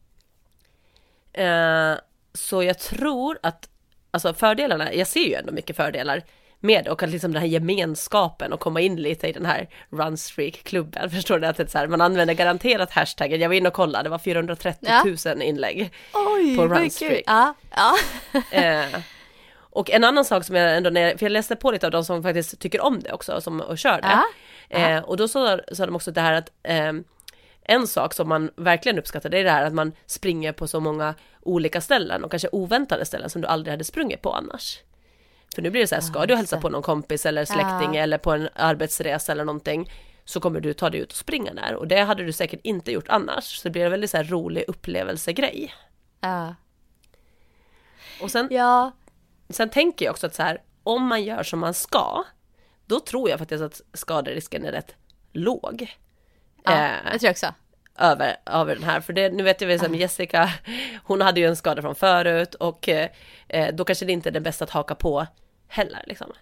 Uh, så jag tror att alltså fördelarna, jag ser ju ändå mycket fördelar med, och att liksom den här gemenskapen och komma in lite i den här runstreak-klubben, förstår du, att det är så här, man använder garanterat hashtaggen, jag var inne och kollade, det var fyrahundratrettio tusen ja. inlägg Oj, på runstreak. Ja, ja. uh, och en annan sak som jag ändå, när, för jag läste på lite av de som faktiskt tycker om det också, som, och kör det, ja. uh, och då sa de också det här att um, en sak som man verkligen uppskattar, det är det här att man springer på så många olika ställen och kanske oväntade ställen som du aldrig hade sprungit på annars. För nu blir det så här, ska du hälsa på någon kompis eller släkting ja. eller på en arbetsresa eller någonting, så kommer du ta dig ut och springa där. Och det hade du säkert inte gjort annars. Så det blir en väldigt så här rolig upplevelsegrej. Ja. Och sen, ja. sen tänker jag också att så här, om man gör som man ska, då tror jag faktiskt att skaderisken är rätt låg. Ja, eh, jag tror också. Över, över den här. För det, nu vet jag väl som Jessica, hon hade ju en skada från förut, och eh, då kanske det inte är det bästa att haka på heller liksom.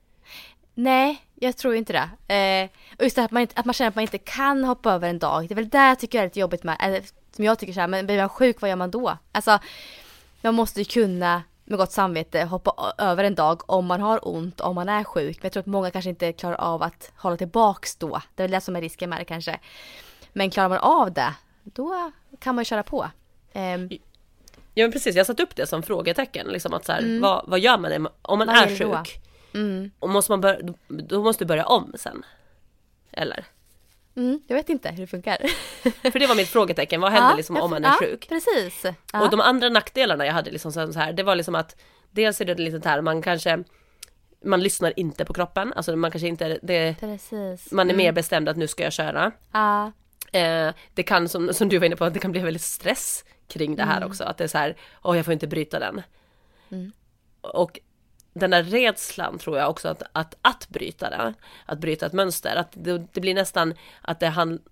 Nej, jag tror inte det. Eh, och just det att man, inte, att man känner att man inte kan hoppa över en dag. Det är väl där jag tycker är lite jobbigt med, eller, som jag tycker så här, men blir man sjuk, vad gör man då? Alltså, man måste ju kunna med gott samvete hoppa över en dag om man har ont, om man är sjuk. Men jag tror att många kanske inte klarar av att hålla tillbaks då. Det är väl det som är risken med det kanske. Men klarar man av det, då kan man ju köra på. Um, ja men precis, jag satt upp det som frågetecken. Liksom att så här, mm. vad, vad gör man om man vad är sjuk? Mm. Och måste man börja, då måste du börja om sen. Eller? Mm, jag vet inte hur det funkar. För det var mitt frågetecken. Vad händer ja, liksom om man är ja, sjuk? Precis. Ja. Och de andra nackdelarna jag hade liksom så här, det var liksom att dels är det lite här, man kanske man lyssnar inte på kroppen. Alltså man kanske inte det, precis. Man är mm. mer bestämd att nu ska jag köra. Ja. Eh, det kan som, som du var inne på, att det kan bli väldigt stress kring det här mm. också. Att det är så här, åh jag får inte bryta den. Mm. Och den där rädslan tror jag också att, att, att bryta det, att bryta ett mönster, att det, det blir nästan att det han,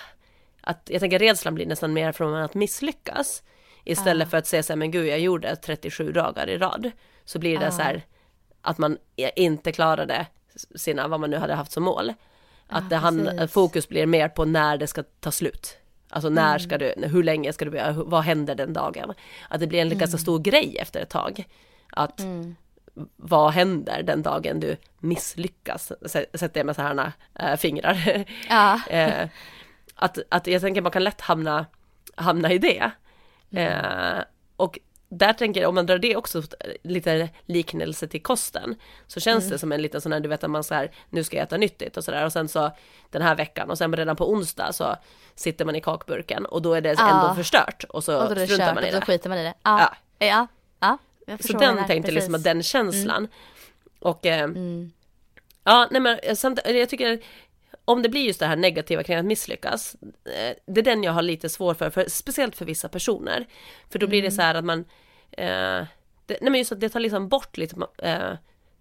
att jag tänker rädslan blir nästan mer från att misslyckas istället ah. för att säga så här, men gud jag gjorde trettiosju dagar i rad, så blir det ah. så här att man inte klarade sina, vad man nu hade haft som mål, att ah, det han, fokus blir mer på när det ska ta slut. Alltså när mm. ska du, hur länge ska du börja, vad händer den dagen, att det blir en mm. ganska stor grej efter ett tag, att mm. vad händer den dagen du misslyckas, sätter jag med så här äh, fingrar ja. eh, att, att jag tänker man kan lätt hamna hamna i det mm. eh, och där tänker jag, om man drar det också lite liknelse till kosten, så känns mm. det som en liten sån här, du vet att man så här, nu ska jag äta nyttigt och sådär, och sen så den här veckan, och sen redan på onsdag så sitter man i kakburken och då är det ja. ändå förstört, och så och struntar kört, man i det, och då skiter man i det. Ja. Ja. Ja. Ja. Så den tänkte precis. liksom att den känslan mm. och eh, mm. ja, nej men samt, jag tycker om det blir just det här negativa kring att misslyckas, eh, det är den jag har lite svår för, för speciellt för vissa personer, för då blir mm. det så här att man eh, det, nej men just att det tar liksom bort lite eh,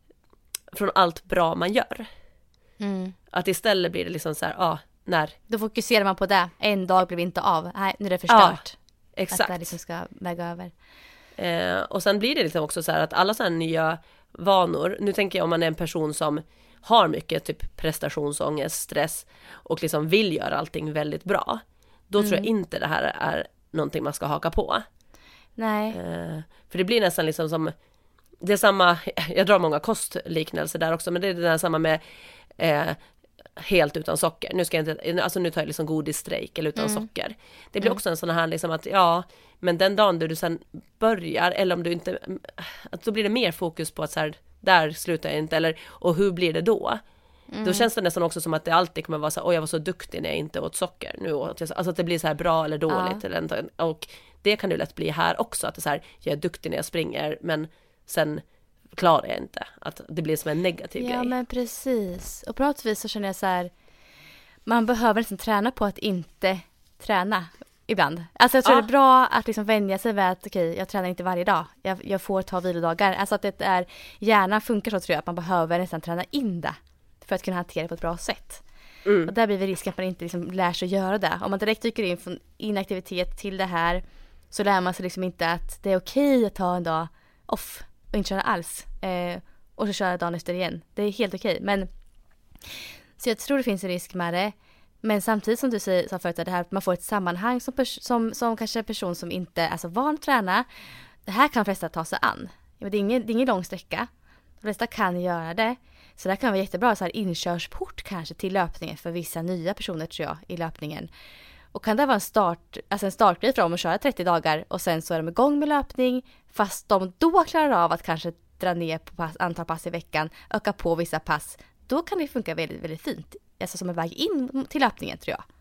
från allt bra man gör, mm. att istället blir det liksom så här, ja, ah, när då fokuserar man på det, en dag blev inte av, nej nu är det förstört, ja, exakt, att det liksom ska väga över. Eh, och sen blir det liksom också så här att alla så här nya vanor, nu tänker jag om man är en person som har mycket typ prestationsångest, stress och liksom vill göra allting väldigt bra, då mm. tror jag inte det här är någonting man ska haka på. Nej. Eh, för det blir nästan liksom som, det är samma, jag drar många kostliknelser där också, men det är det där samma med eh, helt utan socker. Nu ska jag inte, alltså nu tar jag liksom godisstrejk eller utan mm. socker. Det blir mm. också en sån här liksom att ja, men den dagen du sen börjar, eller om du inte, att då blir det mer fokus på att så här, där slutar jag inte, eller och hur blir det då? Mm. Då känns det nästan också som att det alltid kommer vara så här, åh jag var så duktig när jag inte åt socker. Nu åt jag, alltså att det blir så här bra eller dåligt. Ja. Eller, och det kan ju lätt bli här också, att det är så här, jag är duktig när jag springer, men sen klarar jag inte. Att det blir som en negativ ja, grej. Ja men precis. Och på något vis så känner jag så här, man behöver liksom träna på att inte träna ibland. Alltså jag tror ja. det är bra att liksom vänja sig vid att okej, okay, jag tränar inte varje dag. Jag, jag får ta vilodagar. Alltså att det är, hjärnan funkar så tror jag, att man behöver nästan träna in det för att kunna hantera det på ett bra sätt. Mm. Och där blir det risk att man inte liksom lär sig göra det. Om man direkt dyker in från inaktivitet till det här, så lär man sig liksom inte att det är okej att ta en dag off och inte köra alls. Eh, och så köra dagen efter igen. Det är helt okej. Men så jag tror det finns en risk med det. Men samtidigt som du säger, sa förut, att det här, man får ett sammanhang som, pers- som, som kanske en person som inte är så van att träna. Det här kan de flesta ta sig an. Det är ingen, det är ingen lång sträcka. De flesta kan göra det. Så det kan vara jättebra så här inkörsport kanske till löpningen för vissa nya personer tror jag i löpningen. Och kan det vara en start, alltså en startgrej för dem att köra trettio dagar och sen så är de igång med löpning, fast de då klarar av att kanske dra ner på pass, antal pass i veckan, öka på vissa pass, då kan det funka väldigt, väldigt fint. Alltså som en väg in till löpningen tror jag.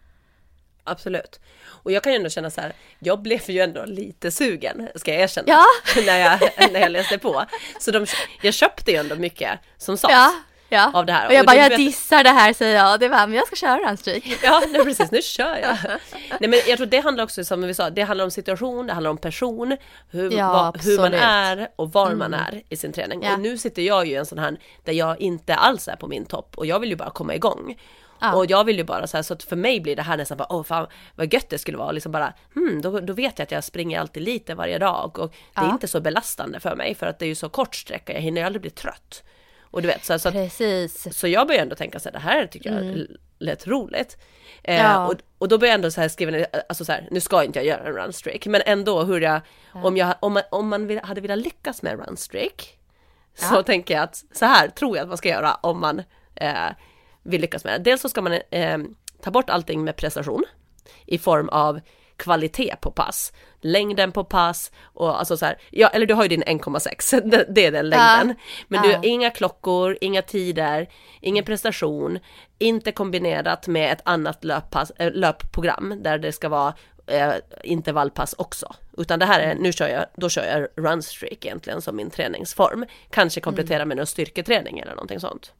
Absolut. Och jag kan ju ändå känna så här, jag blev ju ändå lite sugen, ska jag erkänna, ja. när, jag, när jag läste på. Så de, jag köpte ju ändå mycket som sades. Ja. Ja. Av det här. Och jag och bara, det, jag vet... dissar det här, säger jag. Det var, men jag ska köra runstreak. Ja, nej, precis. Nu kör jag. Nej, men jag tror det handlar också, som vi sa, det handlar om situation, det handlar om person, hur, ja, vad, hur man är och var mm. man är i sin träning. Ja. Och nu sitter jag ju i en sån här, där jag inte alls är på min topp. Och jag vill ju bara komma igång. Ja. Och jag vill ju bara så här, så att för mig blir det här nästan bara, åh fan vad gött det skulle vara. Liksom bara, hmm, då, då vet jag att jag springer alltid lite varje dag. Och det är ja. inte så belastande för mig, för att det är ju så kort sträcka, jag hinner ju aldrig bli trött. Och du vet, så, så, att, Precis. så jag börjar ändå tänka så här, det här tycker jag mm. lät roligt. Eh, ja. och, och då börjar jag ändå så här skriva, alltså så här, nu ska inte jag göra en runstreak, men ändå hur jag, ja. om, jag om man, om man vill, hade velat lyckas med en runstreak, ja. så tänker jag att så här tror jag att man ska göra om man eh, vill lyckas med det. Dels så ska man eh, ta bort allting med prestation i form av kvalitet på pass, längden på pass och alltså så här, ja, eller du har ju din en komma sex, det, det är den längden. Ja. Men du har inga klockor, inga tider, ingen prestation, inte kombinerat med ett annat löppass, äh, löpprogram där det ska vara äh, intervallpass också. Utan det här är, nu kör jag, då kör jag runstreak egentligen som min träningsform. Kanske komplettera mm. med någon styrketräning eller någonting sånt.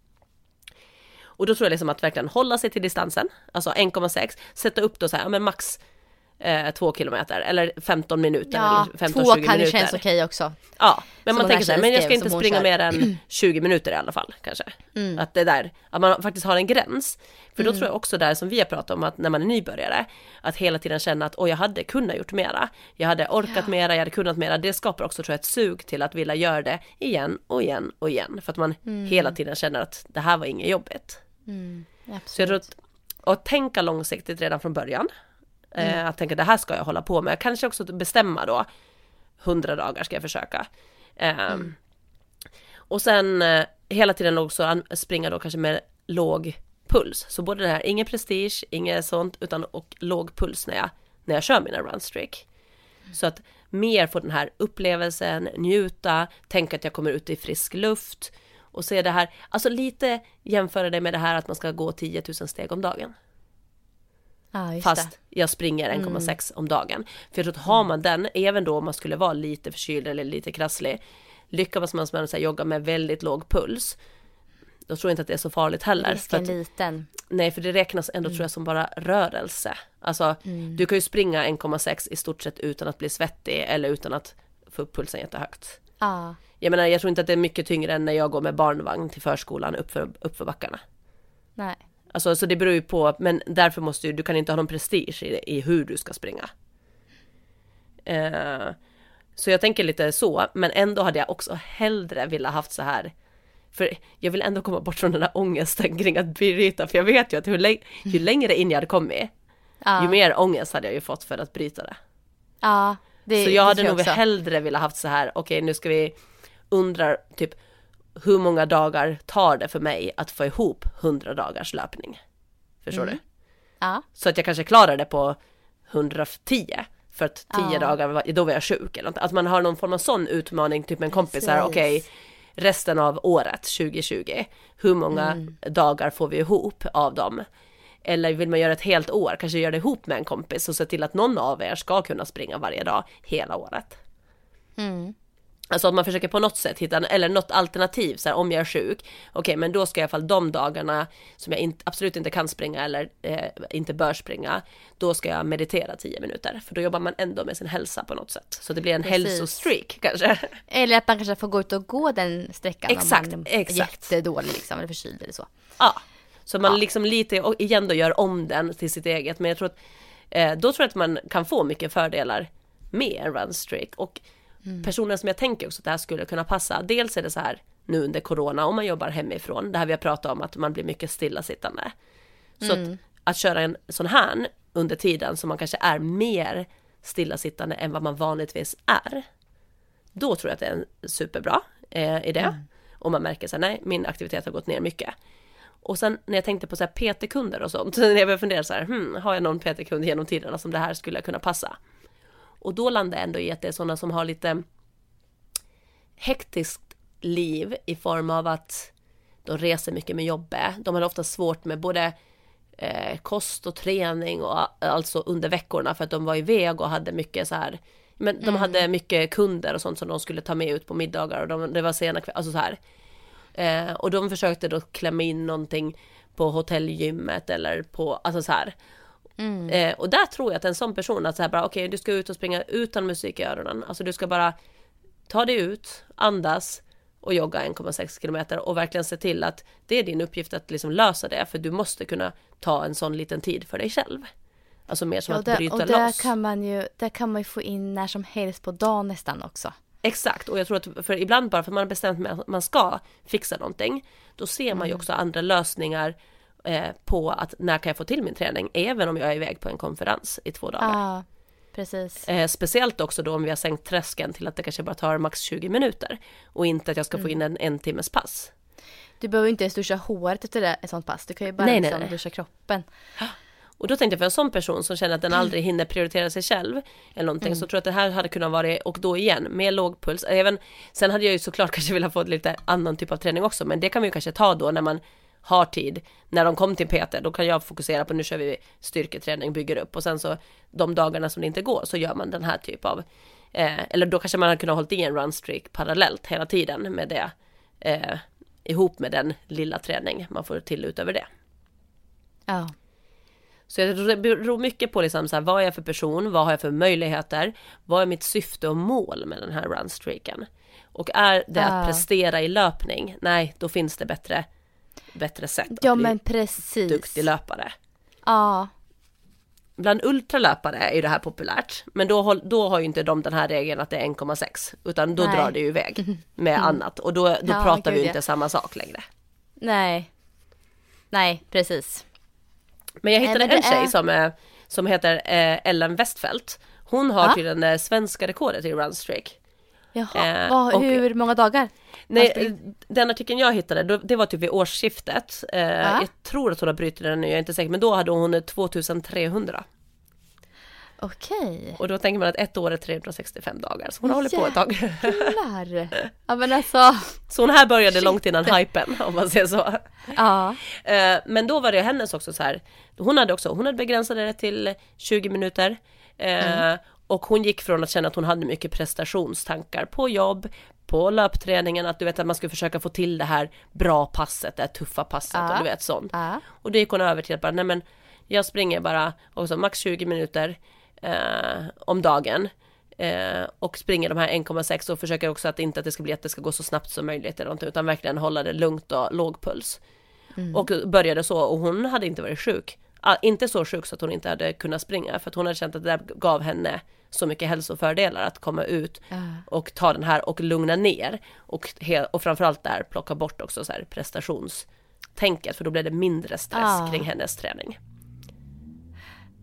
Och då tror jag liksom att verkligen hålla sig till distansen, alltså en komma sex, sätta upp då så här, men max Eh, två kilometer eller femton minuter ja, eller femton tjugo minuter. Två kan känns okej också. Ja, men som man tänker så här, men jag ska inte springa mer än tjugo minuter i alla fall kanske. Mm. Att det där, att man faktiskt har en gräns. För då mm. tror jag också där som vi har pratat om, att när man är nybörjare, att hela tiden känna att åh, jag hade kunnat gjort mera. Jag hade orkat ja. mera, jag hade kunnat mera. Det skapar också tror jag ett sug till att vilja göra det igen och igen och igen. För att man mm. hela tiden känner att det här var inget jobbigt. Mm. Så jag tror att, att tänka långsiktigt redan från början. Mm. Att tänka, det här ska jag hålla på med. Kanske också bestämma då hundra dagar ska jag försöka. Mm. Um, och sen uh, hela tiden också springa då kanske med låg puls. Så både det här, ingen prestige, inget sånt, utan och låg puls när jag, när jag kör mina runstreak. Mm. Så att mer få den här upplevelsen, njuta, tänka att jag kommer ut i frisk luft och se det här, alltså lite jämföra det med det här att man ska gå tio tusen steg om dagen. Ah, fast det. jag springer en komma sex mm. om dagen. För jag tror att har man den, även då om man skulle vara lite förkyld eller lite krasslig, lyckas man med att jogga med väldigt låg puls, då tror jag inte att det är så farligt heller. Risken för att, liten. Nej, för det räknas ändå mm. tror jag som bara rörelse. Alltså, mm. du kan ju springa en komma sex i stort sett utan att bli svettig eller utan att få upp pulsen jättehögt. Ah. Jag menar, jag tror inte att det är mycket tyngre än när jag går med barnvagn till förskolan uppför, uppför backarna. Nej. Alltså, så det beror ju på, men därför måste ju, du kan inte ha någon prestige i, i hur du ska springa. Uh, så jag tänker lite så, men ändå hade jag också hellre velat haft så här, för jag vill ändå komma bort från den här ångesten kring att bryta, för jag vet ju att hur, läng- ju längre in jag hade kommit, Ja. ju mer ångest hade jag ju fått för att bryta det. Ja, det, så jag det hade tror nog också. hellre velat haft så här, okej okay, nu ska vi undra typ hur många dagar tar det för mig att få ihop hundra dagars löpning. Förstår Mm. du? Ja. Så att jag kanske klarar det på hundratio för att tio Ja. dagar, var- då var jag sjuk eller något. Att man har någon form av sån utmaning, typ med en kompis här, Precis. okej, resten av året tjugo tjugo, hur många Mm. dagar får vi ihop av dem? Eller vill man göra ett helt år, kanske göra det ihop med en kompis och se till att någon av er ska kunna springa varje dag hela året. Mm. Alltså att man försöker på något sätt hitta, eller något alternativ, så här, om jag är sjuk, okej okay, men då ska jag i alla fall de dagarna som jag inte, absolut inte kan springa eller eh, inte bör springa, då ska jag meditera tio minuter, för då jobbar man ändå med sin hälsa på något sätt, så det blir en Precis. hälsostreak kanske. Eller att man kanske får gå ut och gå den sträckan Exakt, om man är exakt. jättedålig liksom, eller förkyld eller så. Ja, så man Ja. liksom lite och igen då gör om den till sitt eget, men jag tror att eh, då tror jag att man kan få mycket fördelar med en runstreak. Och mm. personer som jag tänker också att det här skulle kunna passa, dels är det så här nu under corona, om man jobbar hemifrån, det här vi har pratat om att man blir mycket stillasittande, så Mm. att, att köra en sån här under tiden som man kanske är mer stillasittande än vad man vanligtvis är, då tror jag att det är en superbra eh, idé. Mm. Och man märker så här, nej, min aktivitet har gått ner mycket. Och sen när jag tänkte på så här P T-kunder och sånt, när jag började fundera så här, hmm, har jag någon P T-kund genom tiderna som det här skulle kunna passa? Och då landade jag ändå i att det är sådana som har lite hektiskt liv i form av att de reser mycket med jobbet. De har ofta svårt med både eh, kost och träning och alltså under veckorna, för att de var iväg och hade mycket så här, men de Mm. hade mycket kunder och sånt som de skulle ta med ut på middagar och de, det var sena kväll, alltså så här. Eh, och de försökte då klämma in någonting på hotellgymmet eller på, alltså så här. Mm. Eh, och där tror jag att en sån person att så här bara, okej, okay, du ska ut och springa utan musik i öronen. Alltså du ska bara ta dig ut, andas och jogga en komma sex kilometer och verkligen se till att det är din uppgift att liksom lösa det, för du måste kunna ta en sån liten tid för dig själv. Alltså mer som Ja, att där, bryta och där loss. kan man ju, där kan man ju få in när som helst på dagen nästan också. Exakt, och jag tror att för ibland bara för man har bestämt sig att man ska fixa någonting, då ser man ju också andra lösningar eh, på att när kan jag få till min träning, även om jag är iväg på en konferens i två dagar. Ja, precis. Eh, speciellt också då om vi har sänkt tröskeln till att det kanske bara tar max tjugo minuter och inte att jag ska få in en en timmes pass. Du behöver inte ens duscha håret efter det, ett sånt pass. Du kan ju bara Nej, nej, liksom nej. duscha kroppen. Och då tänkte jag, för en sån person som känner att den aldrig hinner prioritera sig själv eller någonting, Mm. så tror jag att det här hade kunnat vara, och då igen med låg puls. Även, sen hade jag ju såklart kanske velat få lite annan typ av träning också, men det kan man ju kanske ta då när man har tid. När de kom till P T, då kan jag fokusera på nu kör vi styrketräning, bygger upp, och sen så de dagarna som det inte går så gör man den här typ av eh, eller då kanske man hade kunnat hålla i en runstreak parallellt hela tiden med det eh, ihop med den lilla träning man får till utöver det. Ja. Så jag tror det beror mycket på liksom så här, vad är jag för person, vad har jag för möjligheter, vad är mitt syfte och mål med den här runstreaken. Och är det att Ja. prestera i löpning, nej, då finns det bättre, bättre sätt att Ja, bli men precis. duktig löpare. Ja. Bland ultralöpare är ju det här populärt, men då, håll- då har ju inte de den här regeln att det är en komma sex, utan då Nej. drar det ju iväg med annat, och då, då Ja, pratar vi gud, ju ja. inte samma sak längre. Nej. Nej, precis. Men jag Nej, hittade men en det tjej är- som, är, som heter eh, Ellen Westfeldt. Hon har Ja. tydligen eh, svenska rekordet i runstreak. Jaha, Eh, Vad, och- hur många dagar? Nej, Alltså, eh, den artikeln jag hittade, då, det var typ vid årsskiftet. Eh, Ja. Jag tror att hon har brutit den nu, jag är inte säker. Men då hade hon tvåtusentrehundra. Okej. Och då tänker man att ett år är trehundrasextiofem dagar. Så hon har hållit på ett tag. Jävlar. Ja, men alltså. Så hon här började långt innan hypen, om man säger så. Ja. Eh, Men då var det hennes också så här. Hon hade också, hon hade begränsat det till tjugo minuter. Eh, Mm. Och hon gick från att känna att hon hade mycket prestationstankar på jobb, på löpträningen, att du vet att man skulle försöka få till det här bra passet, det här tuffa passet, Ja. och du vet sånt. Ja. Och det gick hon över till att bara, nej men jag springer bara också max tjugo minuter eh, om dagen. Eh, och springer de här en komma sex och försöker också att inte att det ska bli att det ska gå så snabbt som möjligt eller någonting, utan verkligen hålla det lugnt och låg puls. Mm. Och började så, och hon hade inte varit sjuk. Ah, inte så sjuk så att hon inte hade kunnat springa, för att hon hade känt att det där gav henne så mycket hälsofördelar att komma ut Ja. och ta den här och lugna ner. Och, he- och framförallt där plocka bort också så här prestationstänket, för då blev det mindre stress Ah. kring hennes träning.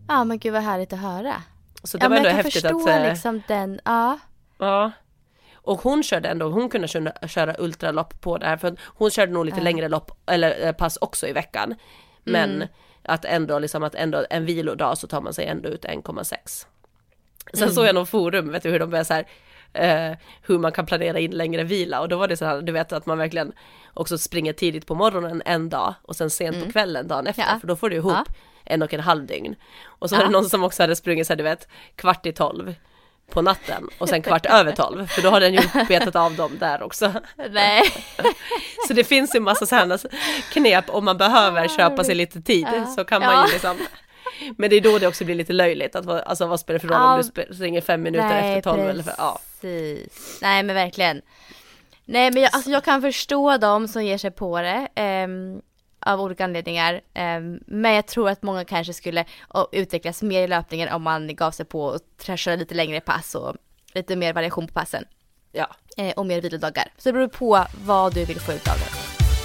Ja, men gud vad härligt att höra. Så det ja, var ändå jag kan häftigt förstå att... liksom den, ja. Ja. Och hon körde ändå, hon kunde köra, köra ultralopp på det här. För hon körde nog lite ja. längre lopp, eller pass också i veckan. Men mm. att ändå, liksom, att ändå en vilodag så tar man sig ändå ut en komma sex. Sen mm. såg jag någon forum, vet du hur de började så här... Uh, hur man kan planera in längre vila, och då var det så här, du vet att man verkligen också springer tidigt på morgonen en dag och sen sent mm. på kvällen dagen efter, ja. för då får du ihop ja. en och en halv dygn. Och så ja. var det någon som också hade sprungit så här, du vet, kvart i tolv på natten och sen kvart över tolv, för då har den ju betat av dem där också. Nej. Så det finns ju massa sådana knep om man behöver köpa sig lite tid, ja. så kan man ja. ju liksom. Men det är då det också blir lite löjligt att, alltså, vad spelar det för roll ja, om du springer fem minuter nej, efter tolv eller för, ja. Nej, men verkligen. Nej, men jag, alltså, jag kan förstå dem som ger sig på det eh, av olika anledningar. Eh, men jag tror att många kanske skulle och, utvecklas mer i löpningen om man gav sig på att köra lite längre pass och lite mer variation på passen. Ja. Eh, och mer vilodagar. Så det beror på vad du vill få ut av det.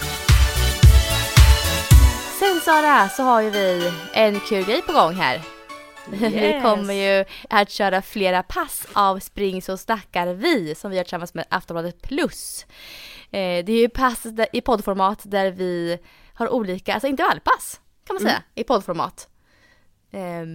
Sen Sara, så har ju vi en kul grej på gång här. Yes. Vi kommer ju att köra flera pass av Spring så snackar vi som vi gör tillsammans med Aftonbladet Plus. Eh, det är ju pass där, i poddformat där vi har olika, alltså intervallpass kan man säga, mm. i poddformat. Eh,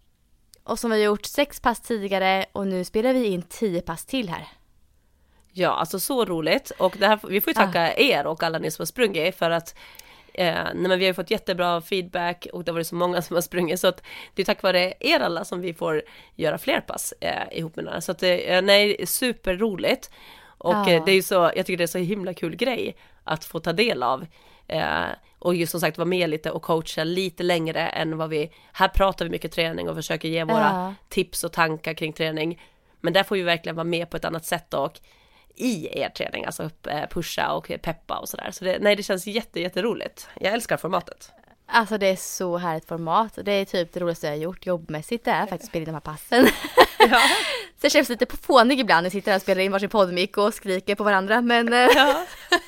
och som vi har gjort sex pass tidigare och nu spelar vi in tio pass till här. Ja, alltså så roligt. Och det här, vi får ju tacka ah. er och alla ni som har sprungit för att Eh, nej, men vi har ju fått jättebra feedback och det var det så många som har sprungit, så att det är tack vare er alla som vi får göra fler pass eh, ihop med några. Så att det eh, nej, superroligt och ja. eh, det är ju så, jag tycker det är så himla kul grej att få ta del av eh, och just som sagt vara med lite och coacha lite längre än vad vi, här pratar vi mycket träning och försöker ge våra ja. tips och tankar kring träning, men där får vi verkligen vara med på ett annat sätt och i er träning, alltså pusha och peppa och sådär. Så det, nej, det känns jätte, jätteroligt. Jag älskar formatet. Alltså det är så härligt format. Det är typ det roligaste jag har gjort jobbmässigt, det är faktiskt att spela in de här passen. Ja. Så det känns lite fånig ibland när jag sitter här och spelar in varsin poddmick och skriker på varandra. Men, ja.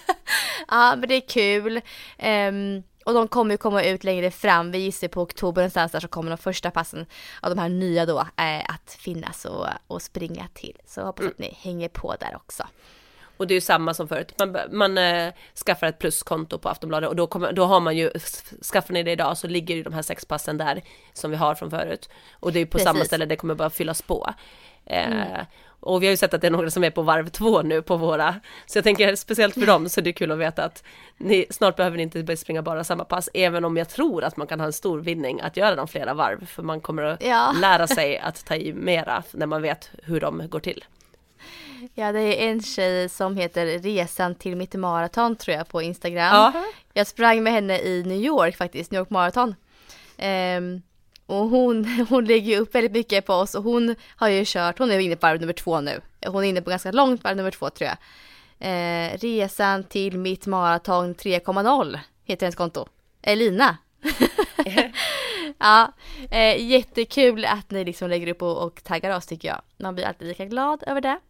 ja, men det är kul. Um, och de kommer ju komma ut längre fram. Vi gissar på oktober någonstans där så kommer de första passen av de här nya då eh, att finnas och, och springa till. Så jag hoppas mm. att ni hänger på där också. Och det är ju samma som förut. Man, man äh, skaffar ett pluskonto på Aftonbladet och då, kommer, då har man ju, skaffar ni det idag så ligger ju de här sex passen där som vi har från förut. Och det är ju på Precis. samma ställe, det kommer bara fyllas på. Mm. Eh, och vi har ju sett att det är några som är på varv två nu på våra. Så jag tänker speciellt för dem så det är kul att veta att ni, snart behöver ni inte springa bara samma pass. Även om jag tror att man kan ha en stor vinning att göra dem flera varv. För man kommer att ja. lära sig att ta i mera när man vet hur de går till. Ja, det är en tjej som heter Resan till mitt maraton tror jag på Instagram. Uh-huh. Jag sprang med henne i New York faktiskt, New York Marathon. Um, och hon, hon lägger ju upp väldigt mycket på oss och hon har ju kört, hon är inne på varv nummer två nu. Hon är inne på ganska långt varv nummer två tror jag. Uh, Resan till mitt maraton tre komma noll heter hennes konto. Elina. Ja, uh, jättekul att ni liksom lägger upp och, och taggar oss tycker jag. Man blir alltid lika glad över det.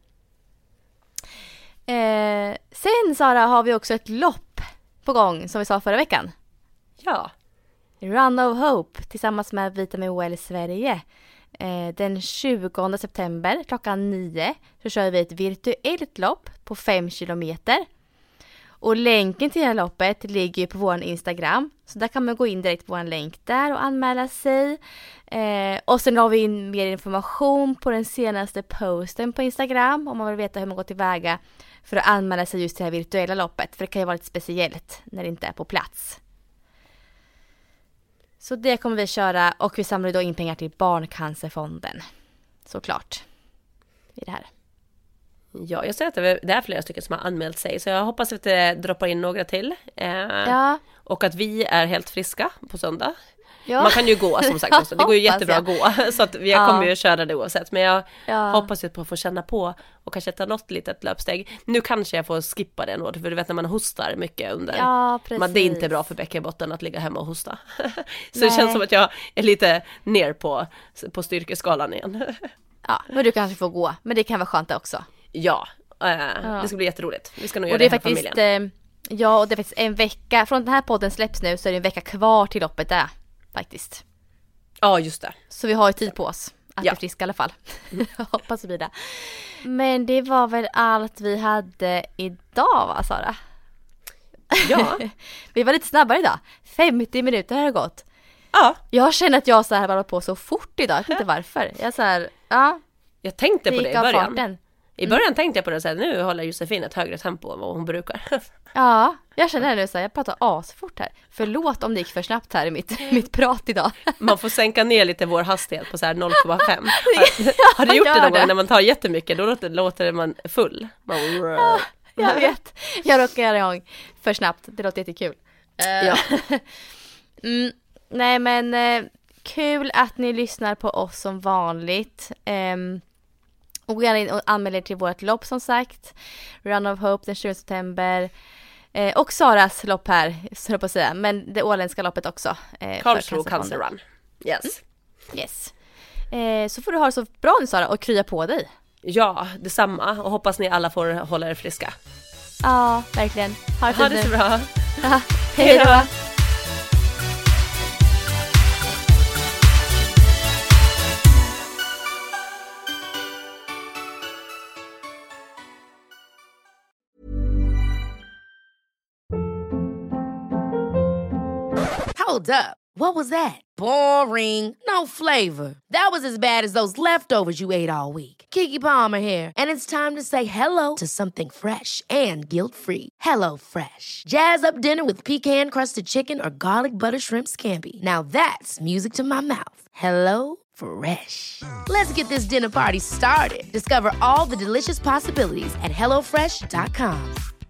Eh, sen Sara har vi också ett lopp på gång som vi sa förra veckan. Ja. Run of Hope tillsammans med Vitamin Well Sverige. Eh, den tjugonde september klockan nio så kör vi ett virtuellt lopp på fem kilometer. Och länken till det här loppet ligger på vår Instagram. Så där kan man gå in direkt på en länk där och anmäla sig. Eh, och sen har vi in mer information på den senaste posten på Instagram. Om man vill veta hur man går tillväga för att anmäla sig just till det här virtuella loppet. För det kan ju vara lite speciellt när det inte är på plats. Så det kommer vi köra och vi samlar då in pengar till Barncancerfonden. Såklart. I det här. Ja, jag ser att det är flera stycken som har anmält sig. Så jag hoppas att det droppar in några till. Eh, ja. Och att vi är helt friska på söndag. Ja. Man kan ju gå som sagt också. Det går ju jättebra att gå. Så att vi ja. kommer ju köra det oavsett. Men jag ja. hoppas ju på att få känna på och kanske ta något litet löpsteg. Nu kanske jag får skippa det ändå. För du vet när man hostar mycket under. Ja, man, det är inte bra för bäckenbotten att ligga hemma och hosta. Så Nej. det känns som att jag är lite ner på, på styrkeskalan igen. Ja, men du kanske får gå. Men det kan vara skönt också. Ja, äh, ja, det ska bli jätteroligt. Vi ska nog och göra det, det är här faktiskt, familjen. Eh, ja, och det är faktiskt en vecka. Från den här podden släpps nu så är det en vecka kvar till loppet där. Faktiskt. Ja, just det. Så vi har ju tid på oss att Ja. bli friska i alla fall. Jag hoppas det blir det. Men det var väl allt vi hade idag, va Sara? Ja. Vi var lite snabbare idag. femtio minuter har det gått. Ja, Jag känner att jag så här bara på så fort idag. Jag vet inte varför. Jag så här, ja, jag tänkte det på det gick i av början. farten. I början tänkte jag på det så här, nu håller Josefin ett högre tempo än vad hon brukar. Ja, jag känner nu så här, jag pratar asfort här. Förlåt om det gick för snabbt här i mitt, mitt prat idag. Man får sänka ner lite vår hastighet på så här noll komma fem. Har, har du gjort det gör någon det. gång när man tar jättemycket? Då låter, låter man full. Man, Jag vet. Jag råkar göra igång för snabbt. Det låter jättekul. Ja. mm, nej men eh, kul att ni lyssnar på oss som vanligt. Um, och gå gärna in och anmäl er till vårt lopp som sagt. Run of Hope den tjugonde september. Eh, och Saras lopp här, så på att säga. Men det åländska loppet också. Eh, Karlsro Cancer Run. Yes. Mm. Yes. Eh, så får du ha det så bra nu Sara och krya på dig. Ja, detsamma. Och hoppas ni alla får hålla er friska. Ja, verkligen. Ha det Ha fint det så nu. bra. Ja, hej då. Hold up. What was that? Boring. No flavor. That was as bad as those leftovers you ate all week. Keke Palmer here, and it's time to say hello to something fresh and guilt-free. Hello Fresh. Jazz up dinner with pecan-crusted chicken or garlic butter shrimp scampi. Now that's music to my mouth. Hello Fresh. Let's get this dinner party started. Discover all the delicious possibilities at hello fresh dot com.